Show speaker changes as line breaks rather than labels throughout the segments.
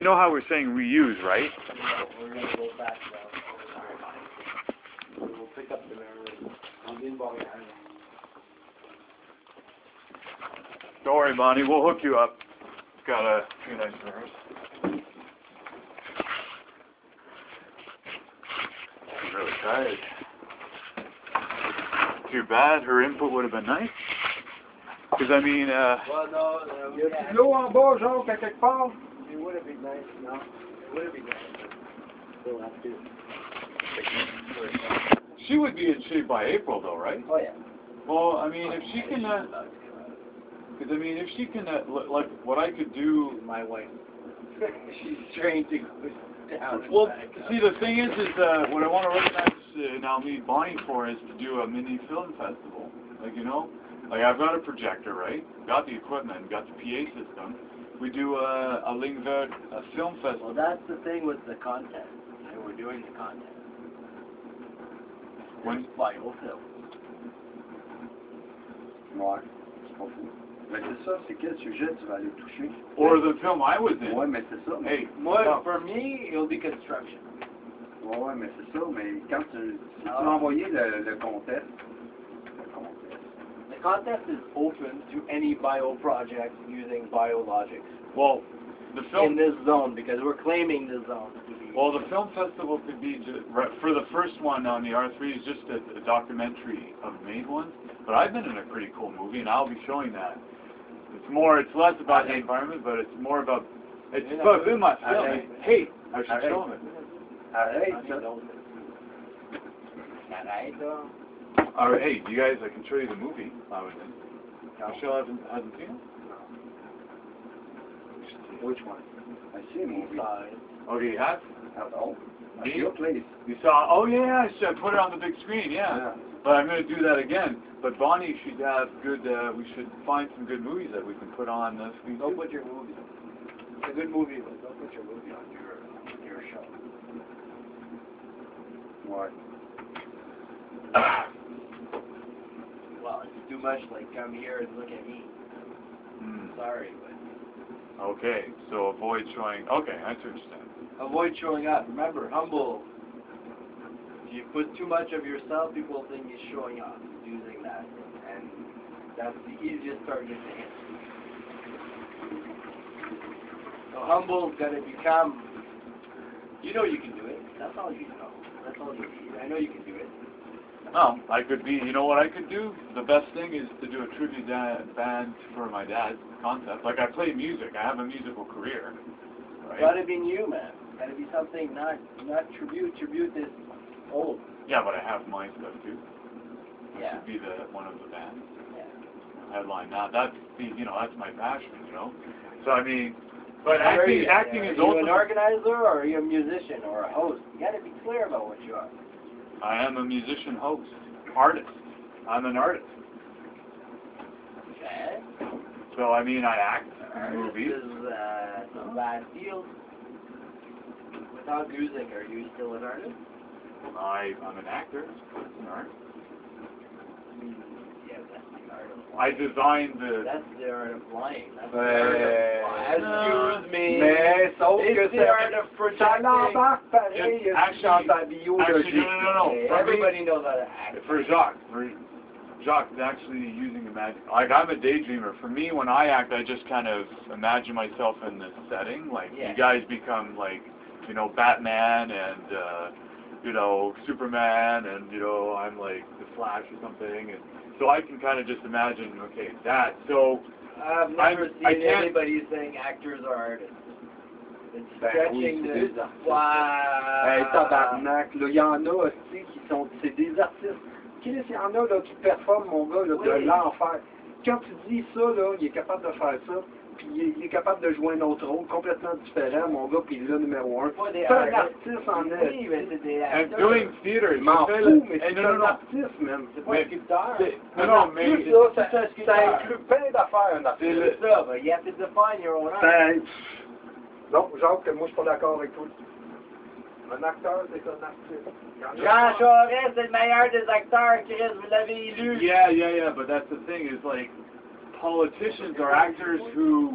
You know how we're saying reuse, right?
Yeah, we're going to go back now. We'll pick up the memory.
Don't worry, Bonnie. We'll hook you up. Got a few nice mirrors. I'm really tired. Too bad. Her input would have been nice. Because, I mean,
Well, no,
Y a-tu de l'eau en bas, genre, à quelque part?
it would have been nice, no? It would have been nice. Still have to.
she would be in shape by April, though, right?
Oh, yeah.
Well, I mean, if she can, because, I mean, if she can, like, what I could do...
My wife. She's trained to go down and
Well,
back up.
see, the thing is what I want to recognize now me Bonnie for is to do a mini film festival. Like, you know, like I've got a projector, right? Got the equipment, got the PA system. We do a Lingvert, a film festival.
Well, that's the thing with the content. And we're doing the content.
When,
Biofilm.
Ouais, c'est pas fou. Mais c'est ça, c'est quel sujet tu vas aller toucher?
or the film I was in.
Ouais, mais c'est ça.
Hey,
Moi,
stop.
for me, it'll be construction.
Ouais, mais c'est ça, mais quand si tu m'as envoyé le contest,
The contest is open to any bio project using biologics
Well, the
in
film.
this zone because we're claiming this zone to be.
Well, the film festival could be for the first one on the R3 is just a documentary of made ones. But I've been in a pretty cool movie, and I'll be showing that. It's less about the environment, but it's more about. It's about my film. Hey, I should show him it.
arrête, ça.
Arrête, là.
All right, hey, you guys, I can show you the movie I was in. Michelle hasn't seen it?
Which one? I see a movie.
Okay, you have?
Oh,
Me?
your place.
You saw? Oh yeah, I should put it on the big screen. Yeah. But I'm going to do that again. But Bonnie should have good. We should find some good movies that we can put on the screen.
Don't put your movie. It's a good movie, but don't put your movie on your show.
What?
Well, it's too much like come here and look at me. Sorry, but
Okay, so avoid showing. Okay, I understand.
avoid showing up. Remember, humble. If you put too much of yourself, people think you're showing off using that, and that's the easiest target to hit. So humble's got to become. You know you can do it. That's all you know. That's all you need. I know you can do it.
Well, I could be. You know what I could do? The best thing is to do a tribute band for my dad's concept. Like I play music. I have a musical career. Right?
Gotta be new, man. Gotta be something not tribute. Tribute is old.
Yeah, but I have my stuff too. I
Yeah.
should be one of the bands.
Yeah.
Headline. Now that's that's my passion. So I mean, but
Are
acting
you
is
an
also.
organizer or are you a musician or a host? You gotta be clear about what you are.
I am a musician, host, artist. I'm an artist.
Okay.
So I mean, I act in
This
movies.
is a bad deal. Without music, are you still an artist?
I'm an actor. An artist.
Yeah, that's the art of
I designed the.
That's the art of lying. That's the art of, excuse me.
Mais sauf que
It's the art of
ça
projecting.
l'embarque pareil
Actually-
dans ta biologie.
no.
Okay,
For me-
everybody knows how to act.
For Jacques is actually using imagine. Like I'm a daydreamer. For me, when I act, I just kind of imagine myself in this setting. Like
Yeah.
you guys become like, Batman and Superman, and I'm like the Flash or something, and so I can kind of just imagine. Okay, that. So
I've never
I
seen
can't-
anybody saying actors are artists. It's
Ben
stretching
oui, c'est
the...
des artistes.
Wow.
Hey, tabarnak, là, il y en a aussi qui sont, c'est des artistes. Chris, il y en a là qui performent, mon gars, là, de
Oui.
l'enfer. Quand tu dis ça, là, il est capable de faire ça, puis il est capable de jouer un autre rôle complètement différent, mon gars, puis là, numéro un.
Pas des
C'est un
artistes.
artiste en
Oui, mais c'est des
and
acteurs.
doing theater.
Je m'en
tu fais
fous, mais
Hey,
c'est
no,
un
no.
artiste, même.
C'est pas un sculpteur.
Non, mais
Tout ça, ça inclut plein d'affaires, un artiste.
C'est ça, but you have to define your own art.
Ben, non, Jacques, moi, je suis pas d'accord avec toi. Un acteur, c'est un artiste.
Jean Charest, c'est le meilleur des acteurs, Chris, vous l'avez élu.
Yeah, but that's the thing is like politicians are actors who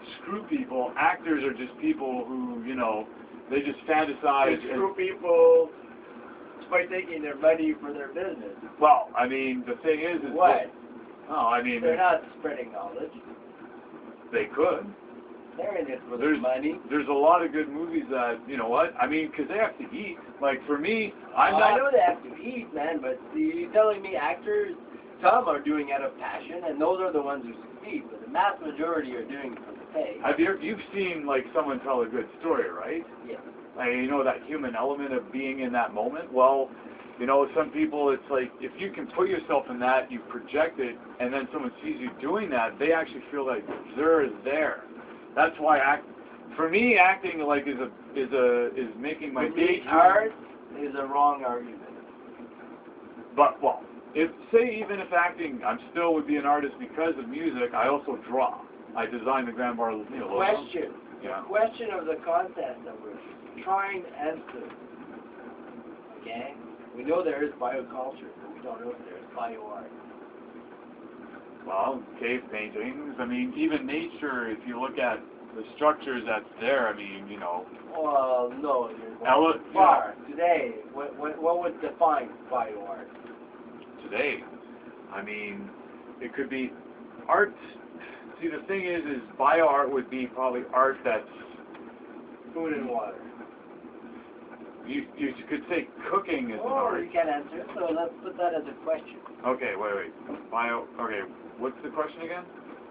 screw people. Actors are just people who, you know, they just fantasize.
They screw people by taking their money for their business.
Well, I mean, the thing is
What?
Oh, I mean,
They're not spreading knowledge.
they could.
They're in it for their money.
There's a lot of good movies that, you know what, I mean, because they have to eat. Like, for me,
I know they have to eat, man, but you're telling me actors, some are doing it out of passion, and those are the ones who succeed, but the mass majority are doing it for the pay.
You've seen, like, someone tell a good story, right?
Yeah.
Like, you know, that human element of being in that moment. Well, you know, some people, it's like, if you can put yourself in that, you project it, and then someone sees you doing that, they actually feel like they're there. That's why for me, acting like is making my day dream.
Art is a wrong argument.
But well, even if acting, I still would be an artist because of music. I also draw. I design the Grand Bar. You know,
Question.
Yeah.
The question of the contest that we're trying to answer. Okay. We know there is bioculture, but we don't know if there is bioart.
Well, cave paintings. I mean, even nature. If you look at the structures that's there, I mean, you know.
Well, no, you're going too far. Today, what would define bioart?
Today, I mean, it could be art. See, the thing is bioart would be probably art that's
Food and water.
You could say cooking is an art.
You can't answer it, so let's put that as a question.
Okay, wait. Okay, what's the question again?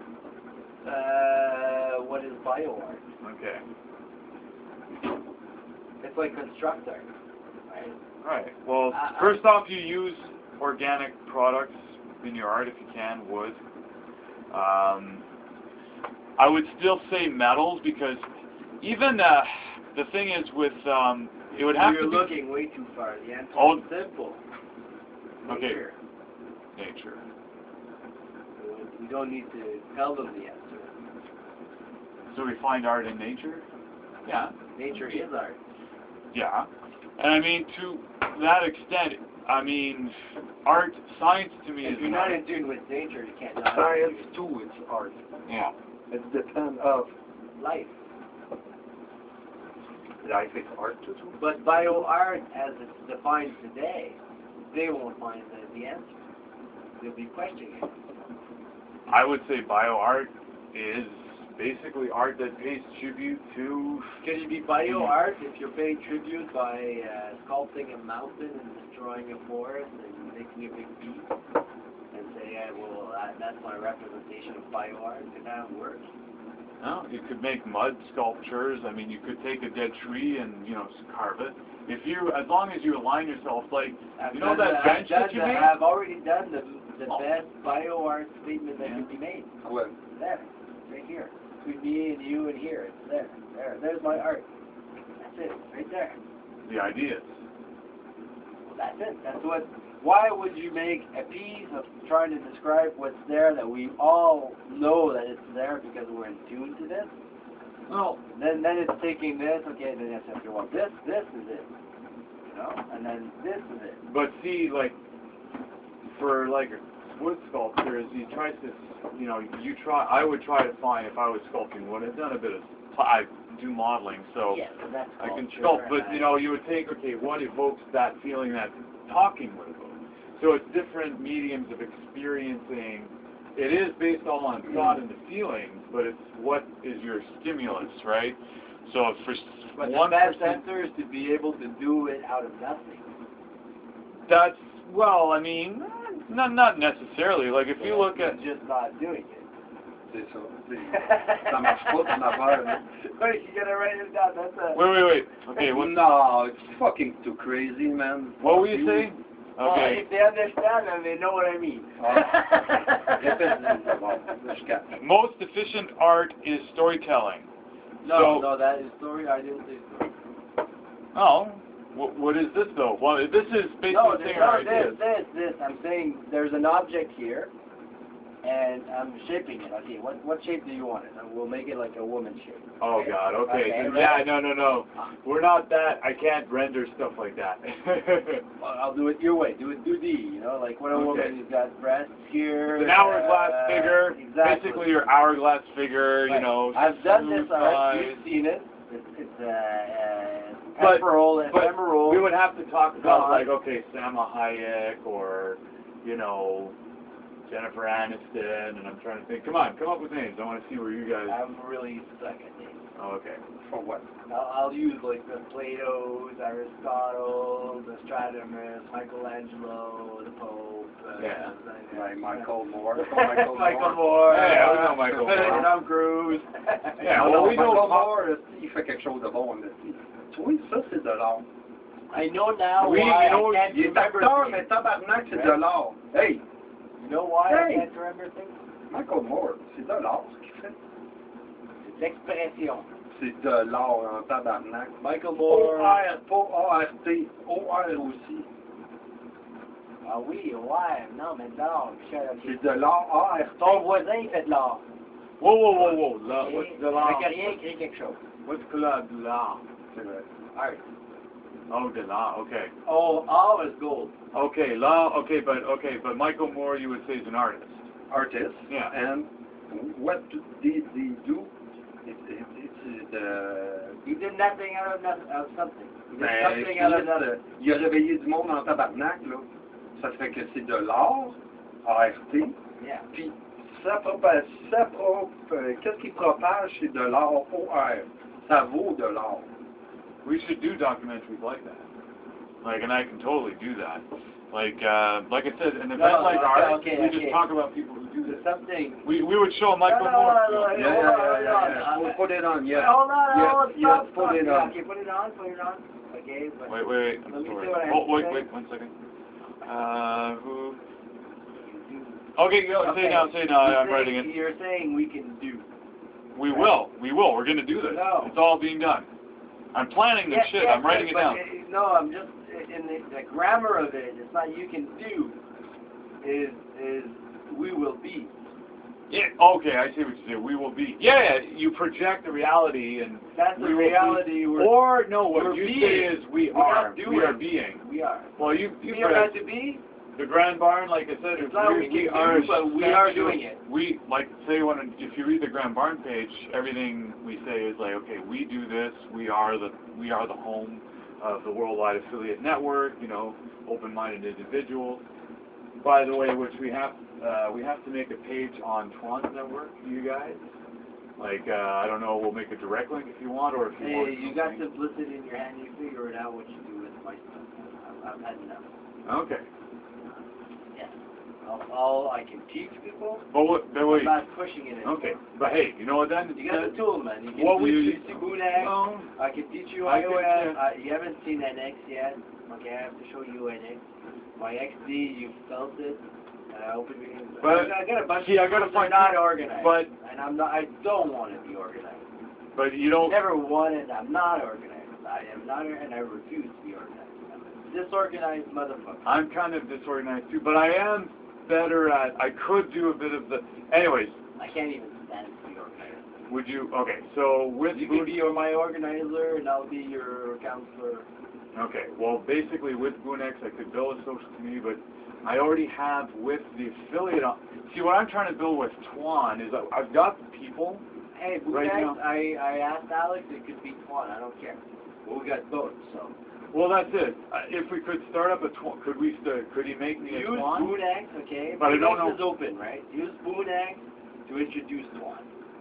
What is bioart?
Okay.
It's like construct art, right?
Right. Well, first off, you use organic products in your art if you can, wood. I would still say metals because even the thing is with it would have
You're
to be.
You're looking way too far. The answer is simple. Nature.
Okay. Nature.
We don't need to tell them the answer.
So we find art in nature? Yeah.
Nature is art.
Yeah. And I mean, to that extent, I mean, science to me is...
If you're not in tune with nature, you can't know.
Science too, it's art.
Yeah.
It depends of
life.
Life is art too.
But bioart, as it's defined today, they won't find the answer. They'll be questioning it.
I would say bioart is basically art that pays tribute to...
Can it be bioart if you're paying tribute by sculpting a mountain and destroying a forest and making a big beast and say, well, that's my representation of bioart? Can that work?
No, you could make mud sculptures. I mean, you could take a dead tree and, you know, carve it. As long as you align yourself, like, you know that bench that you made?
I've already done the best bioart statement that can be made.
Well,
there, right here. Between me and you and here. It's there. There's my art. That's it, right there.
The ideas.
Well, that's it. Why would you make a piece of trying to describe what's there that we all know that it's there because we're in tune to this? Well, then it's taking this, okay, then it's after well, this is it. You know? And then this is it.
But see, like, for like wood sculptures, you try to, you know, I would try to find, if I was sculpting wood, I've done a bit of, I do modeling, so
yeah, that's
I can sculpt, but, you know, you would take, okay, what evokes that feeling that talking would evoke? So it's different mediums of experiencing. It is based all on thought and the feelings, but it's what is your stimulus, right? So for
the best answer is to be able to do it out of nothing.
That's, well, I mean, not necessarily. Like if you look at
just not doing it.
C'est ça. Ça marche pas ton affaire.
Wait, you gotta write it down. That's a...
Wait. Okay, what?
No, it's fucking too crazy, man.
What were you saying? Okay.
If they understand, then they know what I mean.
Most efficient art is storytelling.
No, that is story. I didn't say story.
Oh, what is this though? Well, this is basically saying our ideas.
This. I'm saying there's an object here. and I'm shaping it. Okay, what shape do you want it? We'll make it like a woman shape.
Oh
Okay?
God, okay.
Okay,
So,
right?
yeah, no. We're not that, I can't render stuff like that.
Well, I'll do it your way. Do it 2D, you know, like when a woman has got breasts here.
It's an hourglass figure,
Exactly.
basically your hourglass figure, you
Right.
know.
I've done this
smooth
art.
thighs.
You've seen it. It's
But-
ephemeral.
We would have to talk about,
God.
like, okay, Salma Hayek or, you know, Jennifer Aniston, and I'm trying to think. Come on, come up with names. I want to see where you guys...
I'm really stuck at names.
Oh, okay.
For what?
I'll use like the Plato's, Aristotle, the Stratomus, Michelangelo, the Pope.
Yeah.
Like Michael Moore.
Michael Moore.
Yeah, we know Michael Moore.
Tom Cruise.
Yeah, well, we know...
Michael Moore, il fait quelque chose de bon. Tu vois, ça, c'est de l'art.
I know now
Oui,
why
you know,
I can't
Il est
remember
acteur,
things.
mais tabarnak, c'est de l'art. Hey,
You know why I
Hey.
can't remember things?
Michael Moore, c'est de l'art ce qu'il fait.
C'est l'expression.
C'est de l'art en tabarnak.
Michael Moore.
O-R, pas A-R-T, O-R aussi.
Ah oui, ouais, non, mais non, Michel, ok.
C'est de l'art, A-R-T.
Ton voisin, il fait de l'art.
Whoa. Là,
Ok?
what's the
Avec
law?
rien, écrit quelque chose.
What's the law?
C'est vrai.
Art.
Oh, the law, okay.
Oh, all is gold.
Okay, law, okay, but Michael Moore, you would say, is an artist.
Artist.
Yeah.
And what did he do? It's the...
He did nothing out of something. He did
Ben,
something out of
Christ,
nothing.
il a réveillé du monde en tabarnak, là. Ça fait que c'est de l'art, ART,
Yeah.
puis qu'est-ce qu'il propage, c'est de l'art, OR. Ça vaut de l'art.
We should do documentaries like that. Like, and I can totally do that. Like I said, an event like ours, we just talk about people who do this.
Something.
We would show Michael
No,
Moore.
no, no,
Yeah. We'll put it on, yeah.
Hold on,
Yes,
stop.
put it on.
Okay, put it on. Okay, but
Wait, I'm
Let me
sorry.
see what I
Oh,
have to say.
wait, 1 second. Who? Okay, go,
Okay.
say now, I'm writing it.
You're saying we can do.
We will, we're gonna do this.
No.
It's all being done. I'm planning this shit, I'm writing it
but
down.
No, I'm just, in the grammar of it, it's not you can do, is we will be.
Yeah, okay, I see what you say. We will be. Yeah, you project the reality and
That's the
we will
reality
be.
we're
Or no, what
we're
you
being.
say is we
We're
are.
not
We
doing.
are being.
We are.
Well, you
We are
read
not to be.
the Grand Barn, like I said,
It's not we can do, but we are doing it.
We like say if you read the Grand Barn page, everything we say is like, okay, we do this. We are the home of the Worldwide Affiliate Network. You know, open-minded individuals. By the way, which we have to make a page on Twan's network, you guys. Like, I don't know, we'll make a direct link if you want, or if you want.
Hey, you got simplicity in your hand, you figure it out what you do with my stuff. I've had enough.
Okay.
Yeah. All I can teach people,
But
I'm
wait.
not pushing it anymore.
Okay. But hey, you know what then?
You got the tool, man. You can
What
do
we
Bunac.
No.
I can teach you
I can,
iOS. You haven't seen NX yet. Okay, I have to show you NX. My XD, you felt it. I hope we can.
But
I got a bunch
see, I
of
gotta
tools that are
find-
not organized.
but-
and I'm not. I don't want to be organized.
But you don't.
Never wanted. I'm not organized. I am not, and I refuse to be organized. I'm a disorganized motherfucker.
I'm kind of disorganized too, but I am better at. I could do a bit of the. Anyways,
I can't even stand to be organized.
would you? Okay, so with
You can be my organizer, and I'll be your counselor.
Okay, well, basically with Bunex, I could build a social community, but I already have with the affiliate. See, what I'm trying to build with Twan is I've got the people.
Hey,
Right
Bunex,
now.
I asked Alex, it could be Twan, I don't care. Well, we got both, so.
Well, that's it. If we could start up a Twan, could he make me a
Use
Twan?
Bunex, okay?
But I don't
Bunex
know-
is open, right? Use Bunex to introduce Twan.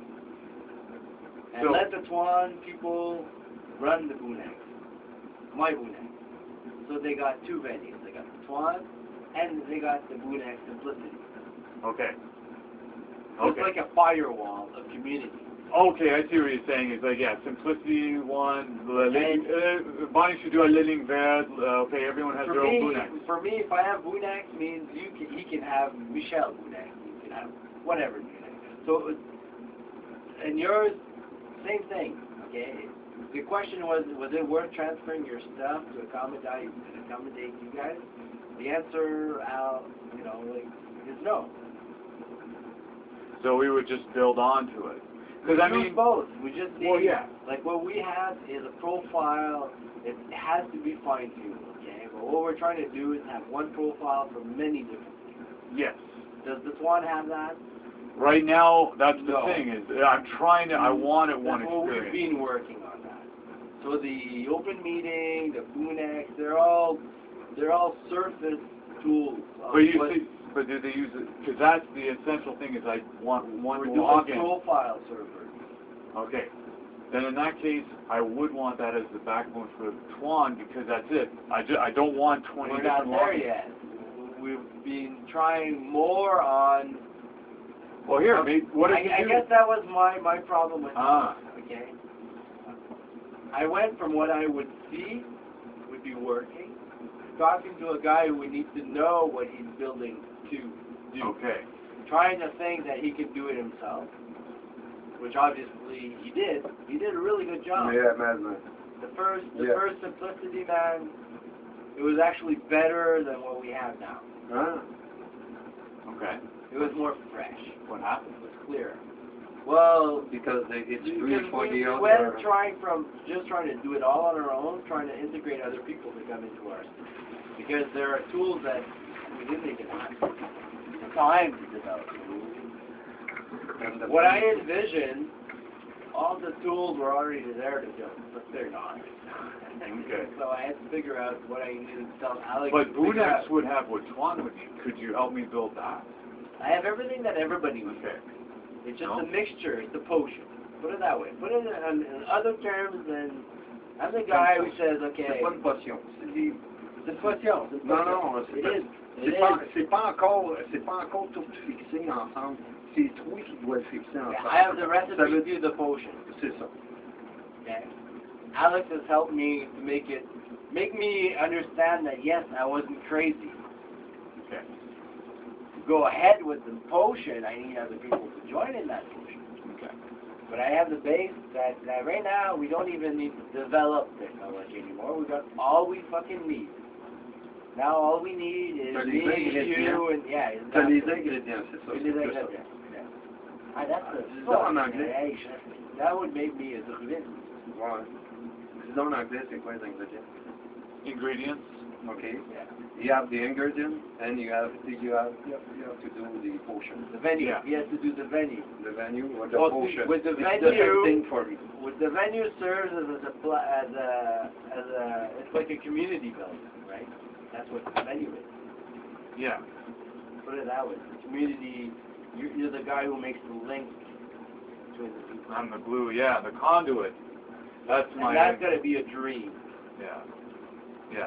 And
So-
let the Twan people run the Bunex. My Bunex. So they got two venues. They got the Twan, and they got the Bunex Simplicity.
Okay.
So it's
Okay.
like a firewall of community.
Okay, I see what you're saying. It's like, yeah, simplicity one. Bonnie should do a living vert. Okay, everyone has their own Bunex.
For me, if I have Bunex, means he can have Michel Bunex. You can have whatever Bunex. So, and yours, same thing. Okay. The question was it worth transferring your stuff to accommodate you guys? The answer, is no.
So we would just build onto it.
We
Because I
use
mean,
both. We just need,
well, yeah.
like what we have is a profile. It has to be fine-tuned, okay? But what we're trying to do is have one profile for many different things.
Yes.
Does the Swan have that?
Right now, that's the
No.
thing is, I'm trying to. I want it one
That's what we've
experience.
been working on that. So the Open Meeting, the Boonex, they're all surface tools. Of
But you
what
see, but do they use it? Because that's the essential thing is I want one
we're
login.
doing profile servers.
Okay. Then in that case, I would want that as the backbone for Twan because that's it. I don't want 20
We're not
different
there
logins.
yet. We've been trying more on.
Well, here, maybe, what did you
I
do?
guess that was my problem with
Ah.
it, okay? I went from what I would see would be working, talking to a guy who would need to know what he's building to do.
Okay.
Trying to think that he could do it himself, which obviously he did. He did a really good job.
Yeah, man.
The first
Yeah.
Simplicity, man, it was actually better than what we have now.
Ah.
Okay.
It was more fresh.
What happened?
It was clearer. Well,
Because it's
because
free for
we
the
went
other.
trying to do it all on our own, trying to integrate other people to come into ours. Because there are tools that we didn't even have time to develop. What I envisioned, all the tools were already there to build, but they're not.
Okay.
So I had to figure out what I needed to tell Alex.
But
to figure
Boonex
out.
would have what Twan would need. Could you help me build that?
I have everything that everybody needs.
Okay.
It's just
No?
a mixture. It's a potion. Put it that way. Put it in other terms, and I'm the guy who says, okay.
C'est pas une potion. C'est des...
C'est une potion. C'est une
Non,
potion.
non, c'est
It
pas,
is.
c'est pas encore tout fixé ensemble. C'est toi qui dois le fixer ensemble.
I have the
Ça
recipe
veut-
to the potion.
C'est ça.
Okay. Alex has helped me to make me understand that yes, I wasn't crazy.
Okay.
To go ahead with the potion, I need other people to join in that potion.
Okay.
But I have the base that right now we don't even need to develop technology anymore. We got all we fucking need. Now all we need is
T'as
me,
les ingrédients.
you, and yeah.
T'as les
exactly.
ingrédients, c'est ça.
We
C'est
need
plus ça.
ingrédients. Yeah. Ah, that's the
Dis donc en
fuck,
anglais.
hey, that would make me a druide.
Ouais. Dis donc en anglais, c'est quoi les ingrédients?
Ingredients.
Okay.
Yeah.
You have the ingredient, and you have to do the potion.
The venue.
Yeah.
He has to do the venue.
The venue or the
Well,
potion.
with the
It's
venue-
the same thing for me.
With the venue serves as a it's like a community building, right? That's what the venue is.
Yeah.
Put it that way. The community. You're the guy who makes the link between the people.
I'm the glue. Yeah, the conduit. That's my.
And that's gotta be a dream.
Yeah. Yeah.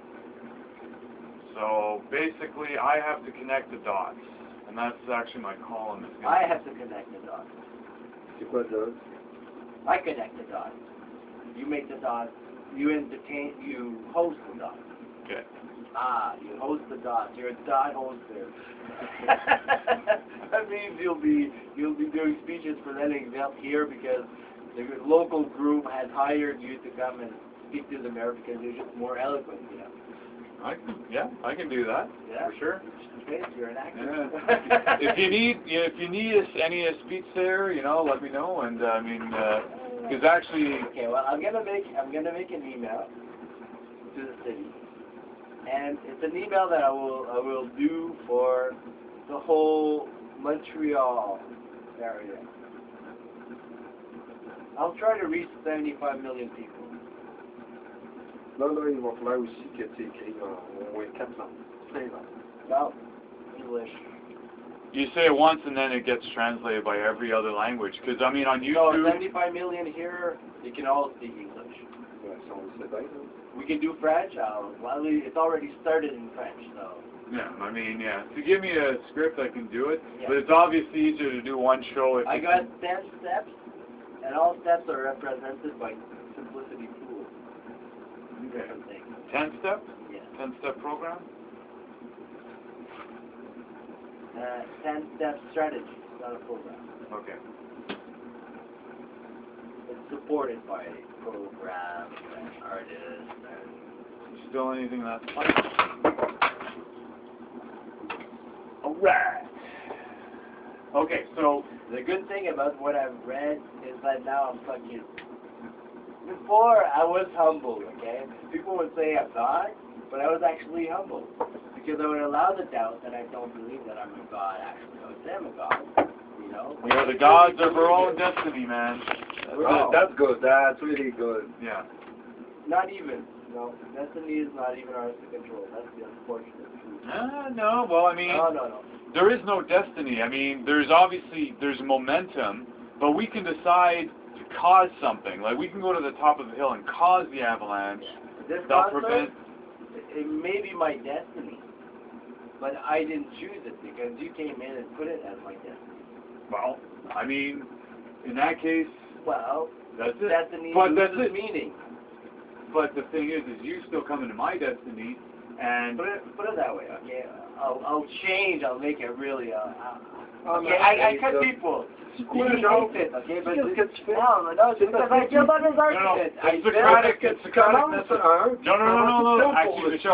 So basically, I have to connect the dots, and that's actually my column. Is gonna-
I have to connect the dots.
C'est quoi ça?
I connect the dots. You make the dots. You entertain. You host the dots.
Okay.
Ah, you host the dots. You're a dot hoster. That means you'll be doing speeches presenting them here because the local group has hired you to come and speak to the mayor because you're just more eloquent, you know.
I can do that.
Yeah.
For sure.
Okay, you're an actor.
Yeah. if you need any speech there, let me know. And I mean, because actually,
Okay, well, I'm gonna make an email to the city, and it's an email that I will do for the whole Montreal area. I'll try to reach 75 million people.
Là, il va falloir aussi que tu écrives au moins 4 langues. 5 langues.
Well, English.
you say it once and then it gets translated by every other language. Because I mean, on
So
YouTube,
75 million here, you can all speak English.
Ouais, si on le sait bien, hein.
We can do French. Well, it's already started in French, so.
yeah, I mean, yeah. If you give me a script, I can do it.
Yeah.
But it's obviously easier to do one show if
I
it's
got 10 steps, and all steps are represented by Simplicity tools.
okay.
Different things.
10-step,
Yeah.
10-step program.
10-step strategy, not a program.
Okay.
It's supported by programs and artists and
Still anything that's fun? All right. Okay, so
The good thing about what I've read is that now I'm fucking. Before I was humble, okay? People would say I'm God, but I was actually humble because I would allow the doubt that I don't believe that I'm a God. Actually, I would say I'm a God. You know.
we are the gods of our own destiny, man.
Wow, that's good. That's really good.
Yeah.
Not even. No, destiny is not even ours to control. That's the unfortunate truth.
No, well, I mean,
No.
there is no destiny. I mean, there's momentum, but we can decide to cause something. Like, we can go to the top of the hill and cause the avalanche.
This
That'll
concert,
prevent.
it may be my destiny, but I didn't choose it because you came in and put it as my destiny.
Well, I mean, in that case,
Well,
that's it.
destiny
But that's
loses
it.
meaning.
But the thing is you still come into my destiny, and
Put it that way, okay? I'll change. I'll make it really.
Ah,
Okay,
mais
I cut
ça-
people.
C'est
He
quoi, genre?
hates it, okay? But
Qu'est-ce que tu fais?
no,
C'est
because
parce
I
que
killed
tu-
on his argument.
it's
I
the
said-
chronic-
Que
it's
tu
the chronic
commences
method.
un,
No.
pour
Actually, Michel,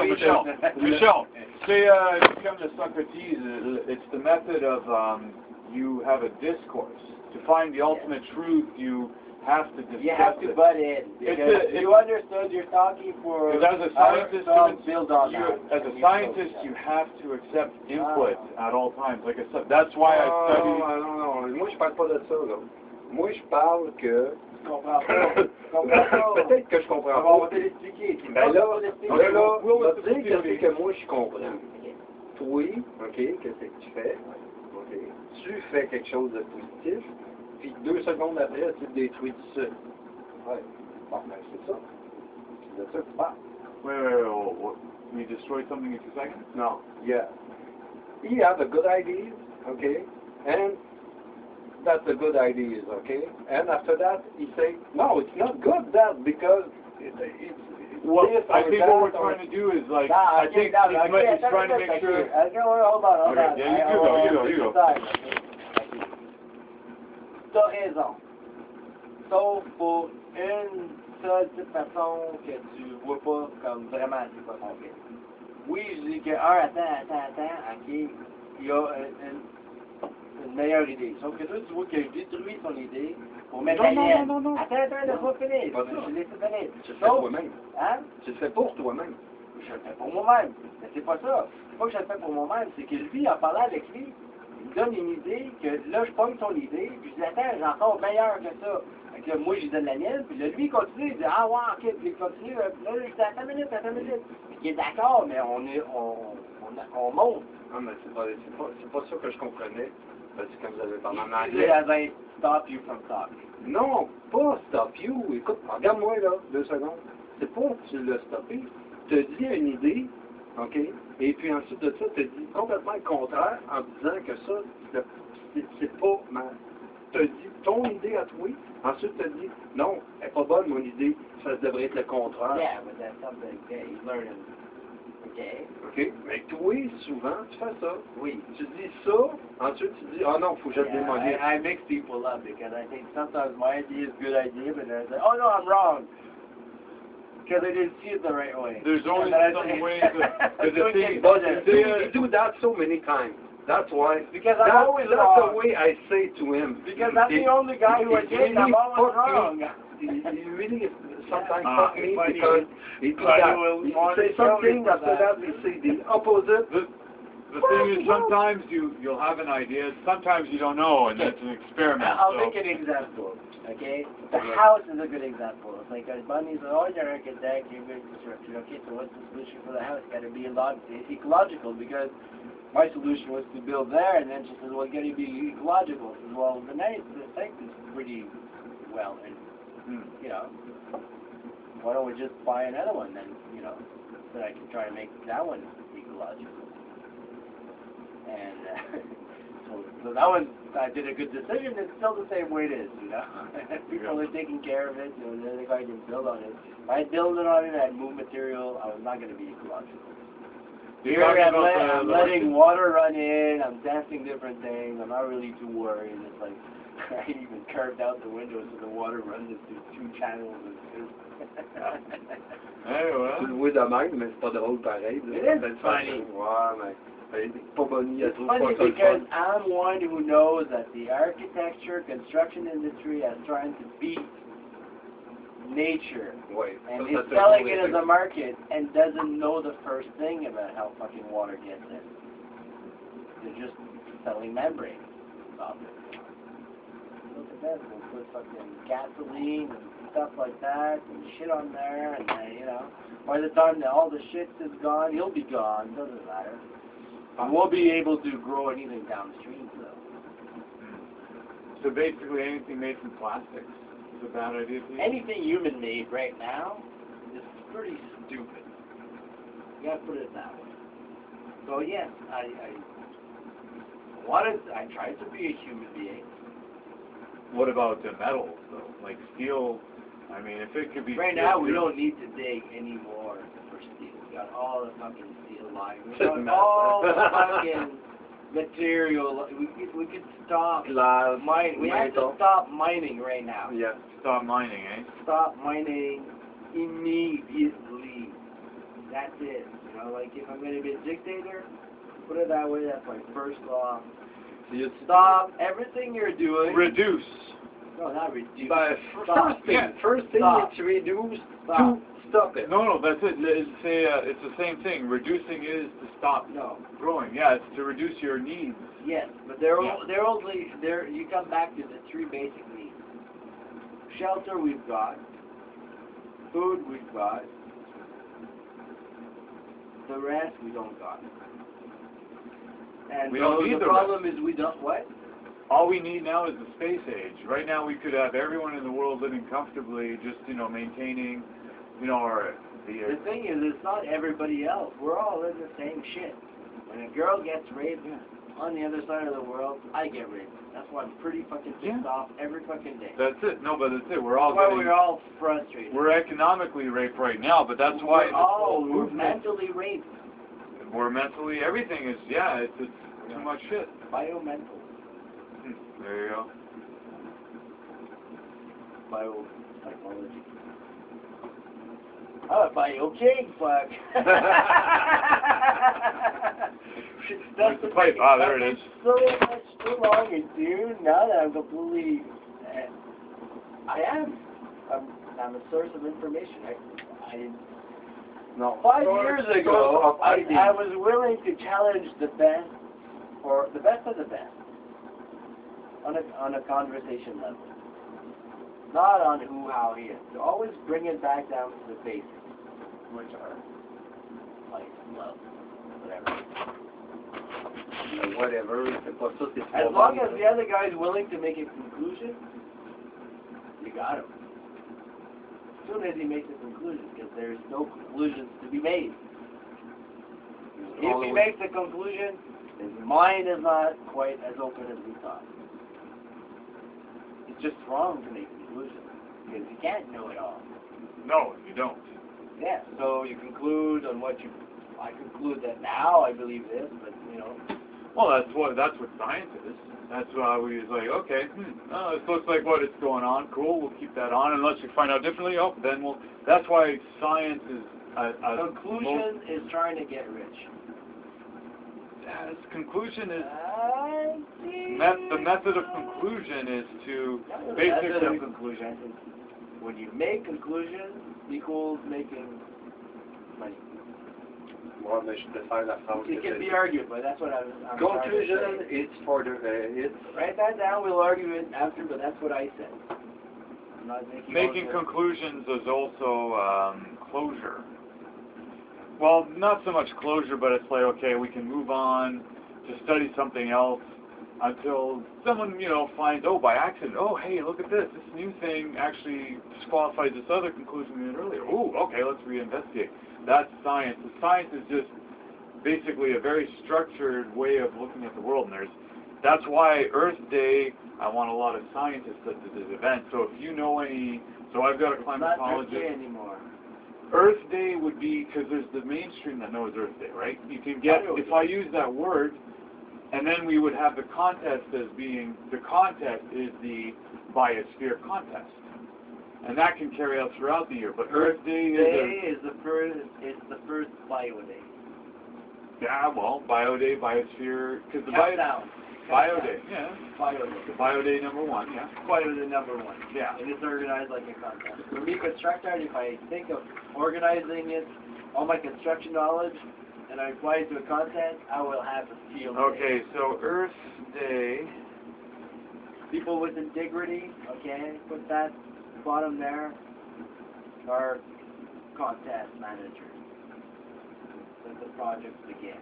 c'est comme le Socrates. It's the method of you have a discourse. To find the ultimate truth, you have to discuss
You have to
it.
butt in because you understood you're talking for.
Because as a scientist,
build on
you,
that.
as a scientist, you have to accept input at all times. Like I said, that's why I study.
Non. Moi, je parle pas de ça, là. Moi, je parle que...
Je comprends pas.
Peut-être que je comprends
On va
pas.
te l'expliquer.
Ben là, on va
We'll
dire qu'est-ce que moi, je comprends.
Ok.
Toi, OK, qu'est-ce que tu fais? OK. Tu fais quelque chose de positif, puis 2 secondes après, tu détruis tout ça. Ouais. Bon, ben, c'est ça. C'est de ça que tu parles.
Wait. We destroyed something in 2 seconds?
No. Yeah. He has a good idea, okay? And that's a good idea, okay? And after that, he say, no, it's not good that because it's
Well,
this
I
or
think
that
what we're
or-
trying to do is like,
Nah,
I think he's trying to make sure.
Okay, hold on.
Okay, yeah, you go.
T'as raison. Sauf pour une seule petite façon que tu vois pas comme vraiment c'est pas son film. Oui, je dis que, attends, ok, il y a une meilleure idée. Sauf que toi, tu vois qu'il a détruit son idée pour mettre la mienne.
Non.
Attends, laisse-moi finir.
Pas ça.
Je laisse finir.
Tu le fais toi-même.
Hein?
Tu le fais pour toi-même.
Je le fais pour moi-même. Mais c'est pas ça. C'est pas que je le fais pour moi-même, c'est que lui, en parlant avec lui, il me donne une idée que là, je pogne son idée, puis je dis, attends, j'ai encore meilleur que ça. Fait que là, moi, je lui donne la mienne, puis là, lui, il continue, il dit, ah ouais, ok, puis il continue, puis là, je dis, attends une minute. Puis il est d'accord, mais on monte.
Non, mais c'est pas ça que je comprenais. Parce que quand vous avez parlé en
It
anglais.
doesn't stop you from talking.
Non, pas stop you. Écoute, regarde-moi là, 2 secondes. C'est pas que tu l'as stoppé. Tu as dit une idée, OK? Et puis ensuite de ça, tu as dit complètement le contraire en disant que ça, c'est pas ma. Tu as dit ton idée à toi. Ensuite, tu as dit non, elle est pas bonne mon idée. Ça devrait être le contraire.
Yeah, but that's something that he's learning. Okay?
OK? Mais toi, souvent, tu fais ça.
Oui.
Tu dis ça, ensuite tu dis ah non, faut que je le démolisse.
I mix people up because I think sometimes my idea is a good idea, but then I say, oh no, I'm wrong. Because I didn't see it the right way.
There's only some ways of the thing.
But you do that so many times. That's why.
Because I'm always
that's
wrong.
the way I say to him.
Because I'm the only guy who admits I'm always wrong.
He really sometimes
Ah,
fuck me
funny.
because he do
Funny
that.
will
He
want
say
to tell
something
me
after
that.
that he say the opposite.
The thing is, sometimes you'll have an idea, sometimes you don't know, and it's an experiment.
I'll
so.
make an example, okay? The house is a good example. It's like Bunny's an ordinary architect, you're good construction. Okay, so what's the solution for the house? Got to be ecological, because my solution was to build there, and then she says, well, got to be ecological. I says, well, the site is pretty well, and, you know, why don't we just buy another one then, you know, so I can try to make that one ecological. And so that one, I did a good decision. It's still the same way it is, you know. People are taking care of it, you know, the other guy didn't build on it. If I build it on it, I'd move material, I was not going to be ecological.
You're
Here
talking
I'm,
about
I'm letting water run in, I'm testing different things, I'm not really too worried. It's like, I even carved out the windows so the water runs into 2 channels.
Hey, well.
Tu le vois de même, mais c'est pas drôle pareil.
It is funny.
Ouais, mais Pas bonne, il a
It's
trouvé
funny
pas ça le
because
fun.
I'm one who knows that the architecture, construction industry is trying to beat nature.
Ouais.
And
Ça,
is
ça
selling
toujours
it as
été.
a market and doesn't know the first thing about how fucking water gets in. They're just selling membrane. Stop it. Look at that. They'll put fucking gasoline and stuff like that and shit on there and you know, by the time that all the shit is gone, he'll be gone. Doesn't matter. We'll be able to grow anything downstream though.
So basically anything made from plastics is a bad idea to you?
Anything human made right now is pretty stupid. You gotta put it that way. So yes, I tried to be a human being.
What about the metals though? Like steel, I mean if it could be...
Right now we don't need to dig anymore for steel. We got all the fucking steel lines. We got all the fucking material. We could stop mining. We have to stop mining right now.
Yeah.
Stop mining, eh?
Stop mining immediately. That's it. You know, like if I'm going to be a dictator, put it that way, that's my first law. Stop everything you're doing.
Reduce.
No, not reduce.
But
Stop.
first thing
Stop.
is to reduce
Stop.
to stop it.
No, that's it. It's the same thing. Reducing is to stop
No.
growing. Yeah, it's to reduce your needs.
Yes, but they're you come back to the three basic needs. Shelter we've got. Food we've got. The rest we don't got. And
We don't
so
need
the
the
problem is we don't what?
All we need now is the space age. Right now we could have everyone in the world living comfortably, just, maintaining, our...
The thing is, it's not everybody else. We're all in the same shit. When a girl gets raped on the other side of the world, I get raped. That's why I'm pretty fucking pissed off every fucking day.
That's it. No, but that's it. We're all
That's why we're all frustrated.
We're economically raped right now, but that's why...
We're mentally raped.
We're mentally... Everything is... Yeah, it's too much shit.
Biomental.
There you go.
Biopsychology. Oh, okay, fuck.
Where's the pipe? Ah, there it is.
So much too long and dude, now that I'm completely... I'm a source of information. I didn't...
No.
5 years ago, I was willing to challenge the best, or the best of the best, on a conversation level. Not on who, how, he is. To always bring it back down to the basics, which are life, love, whatever.
Whatever, c'est pas ça, c'est
As long as the other guy is willing to make a conclusion, you got him. As soon as he makes a conclusion, because there's no conclusions to be made. If he makes a conclusion, his mind is not quite as open as we thought. It's just wrong to make conclusions, because you can't know it all.
No, you don't.
Yeah, so you conclude on what you... I conclude that now I believe this, but,
Well, that's what science is. That's why we was like, okay, this looks like what it's going on. Cool, we'll keep that on. Unless we find out differently, then we'll... That's why science is...
conclusion is trying to get rich.
Conclusion is...
The
method of conclusion is to
basically... Method of conclusion. I think when you make conclusions equals making money.
Moi, mais je préfère la phrase
It can be argued, but that's what I'm
conclusion,
trying to say.
it's for the... it's...
Write that down, we'll argue it after, but that's what I said. I'm not
making conclusions is also closure. Well, not so much closure, but it's like, okay, we can move on to study something else until someone, finds, by accident, hey, look at this. This new thing actually disqualifies this other conclusion we had earlier. Ooh, okay, let's reinvestigate. That's science. The science is just basically a very structured way of looking at the world. And that's why Earth Day, I want a lot of scientists at this event. So if you know any, I've got a climatologist.
It's not Earth Day anymore.
Earth Day would be, because there's the mainstream that knows Earth Day, right? You can get, if I use that word, and then we would have the contest as being, the contest is the Biosphere contest. And that can carry out throughout the year. But Earth Day is
the first bio day.
Yeah, well, Bio Day, Biosphere, because the
Countdown.
Bio Day, yeah.
Bio Day.
The Bio Day #1, yeah.
Bio Day #1.
Yeah.
And it's organized like a contest. For me, construct art, if I think of organizing it, all my construction knowledge, and I apply it to a contest, I will have a field day.
Okay, so Earth Day.
People with integrity, okay, put that bottom there, are contest managers. Let the project begin.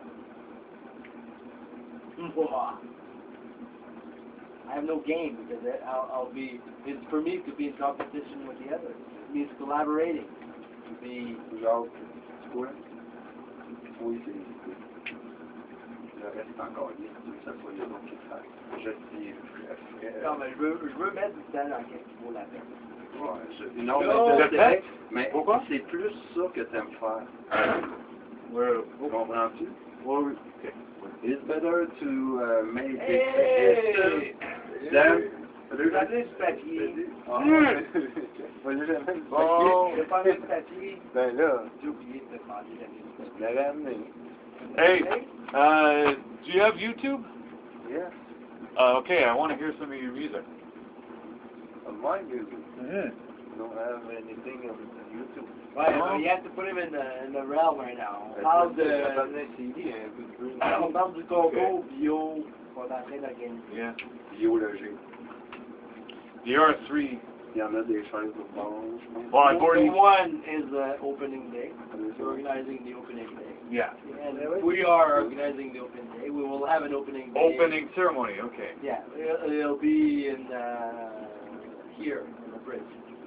I have no game because I'll be, it's for me to be in competition with the others. It means collaborating. To be...
Genre, c'est quoi? Oui, c'est l'équité. Le reste est encore libre, ça soit les autres qui le fassent. Je dis...
Non, mais je veux mettre du temps dans qu'est-ce qu'il vaut la peine.
Ouais, non,
Le
mais c'est
fait?
vrai, mais
Pourquoi?
c'est plus ça que t'aimes faire. Comprends-tu?
Well, okay.
It's better to make
Hey!
it than...
Vous avez du papier.
Vas-y, j'amène
Oh.
Je prends du papier.
Ben là,
J'ai oublié de te demander la
je l'avais amené.
Hey, do you have YouTube?
Yes.
Okay, I want to hear some of your music.
On my music.
Mm-hmm.
Don't have anything on YouTube.
Ouais, you have to put him in the realm right now. On parle on parle du concours bio qu'on est en train d'organiser.
Yeah.
Biologie.
The R3.
Il y en a des chaises au bord, je pense.
Well, I've already.
One is the opening day. We're organizing the opening day.
Yeah.
And we are organizing the opening day. We will have an opening day.
Opening ceremony. Okay.
Yeah, it'll be in here in the bridge.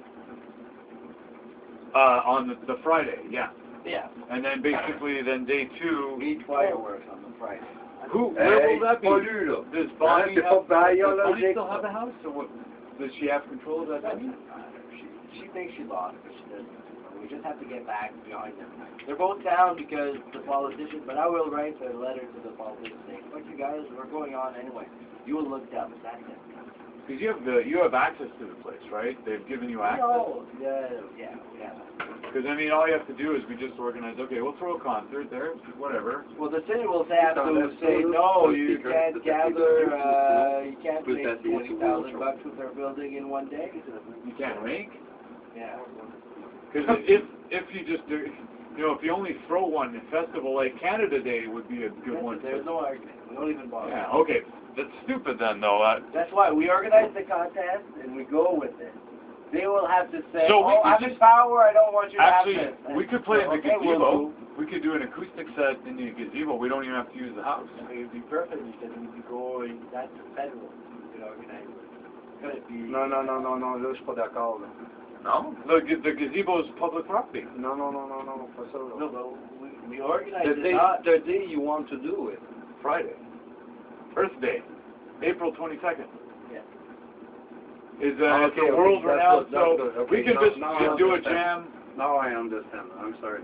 On the Friday. Yeah.
Yeah.
And then basically, then day 2.
We need fireworks on the Friday.
Where will that be?
Pas lu, là.
Does Bonnie
c'est pas
does Bonnie
biologique,
still have
ça.
the house, or what? Does she have control of that venue?
She thinks she lost, but she doesn't. We just have to get back behind them. They're both down because the politicians, but I will write a letter to the politicians saying, "Fuck you guys, we're going on anyway. You will look dumb, that's it."
Because you have access to the place, right? They've given you access.
No, yeah.
Because I mean, all you have to do is we just organize. Okay, we'll throw a concert there, whatever.
Well, the city will have to say, no, you can't gather, you can't make $20,000 with their building in one day.
You can't make.
Yeah.
Because if you just do, if you only throw one festival like Canada Day would be a good one.
There's no argument. We don't even bother.
Yeah. Okay. That's stupid then, though.
That's why we organize the contest and we go with it. They will have to say,
So we
I'm in power, I don't want you to
actually,
have this.
we could play in the
Okay,
gazebo. We could do an acoustic set in the gazebo. We don't even have to use the house.
It would be perfect because we could go, that's federal. We could organize it. Could it be...
Non, là, je suis pas d'accord, là.
No? The gazebo is public property.
Non, pas ça, là.
No, but we organize it.
The day you want to do it.
Friday. Earth Day. April 22nd.
Yeah.
Is it's a world renowned, so we can just do a jam.
Now I understand. I'm sorry.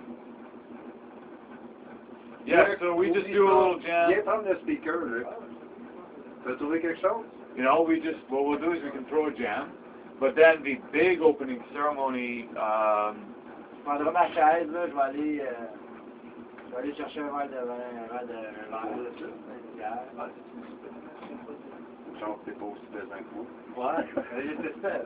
Yeah, so we just do a little jam.
Viens prendre le speaker, là. T'as trouvé quelque chose?
What we'll do is we can throw a jam, but then the big opening ceremony,
Je prendrai ma chaise, là, je vais aller chercher un verre de vin,
Genre, t'es pas aussi pesant que moi.
Ouais, j'étais ça,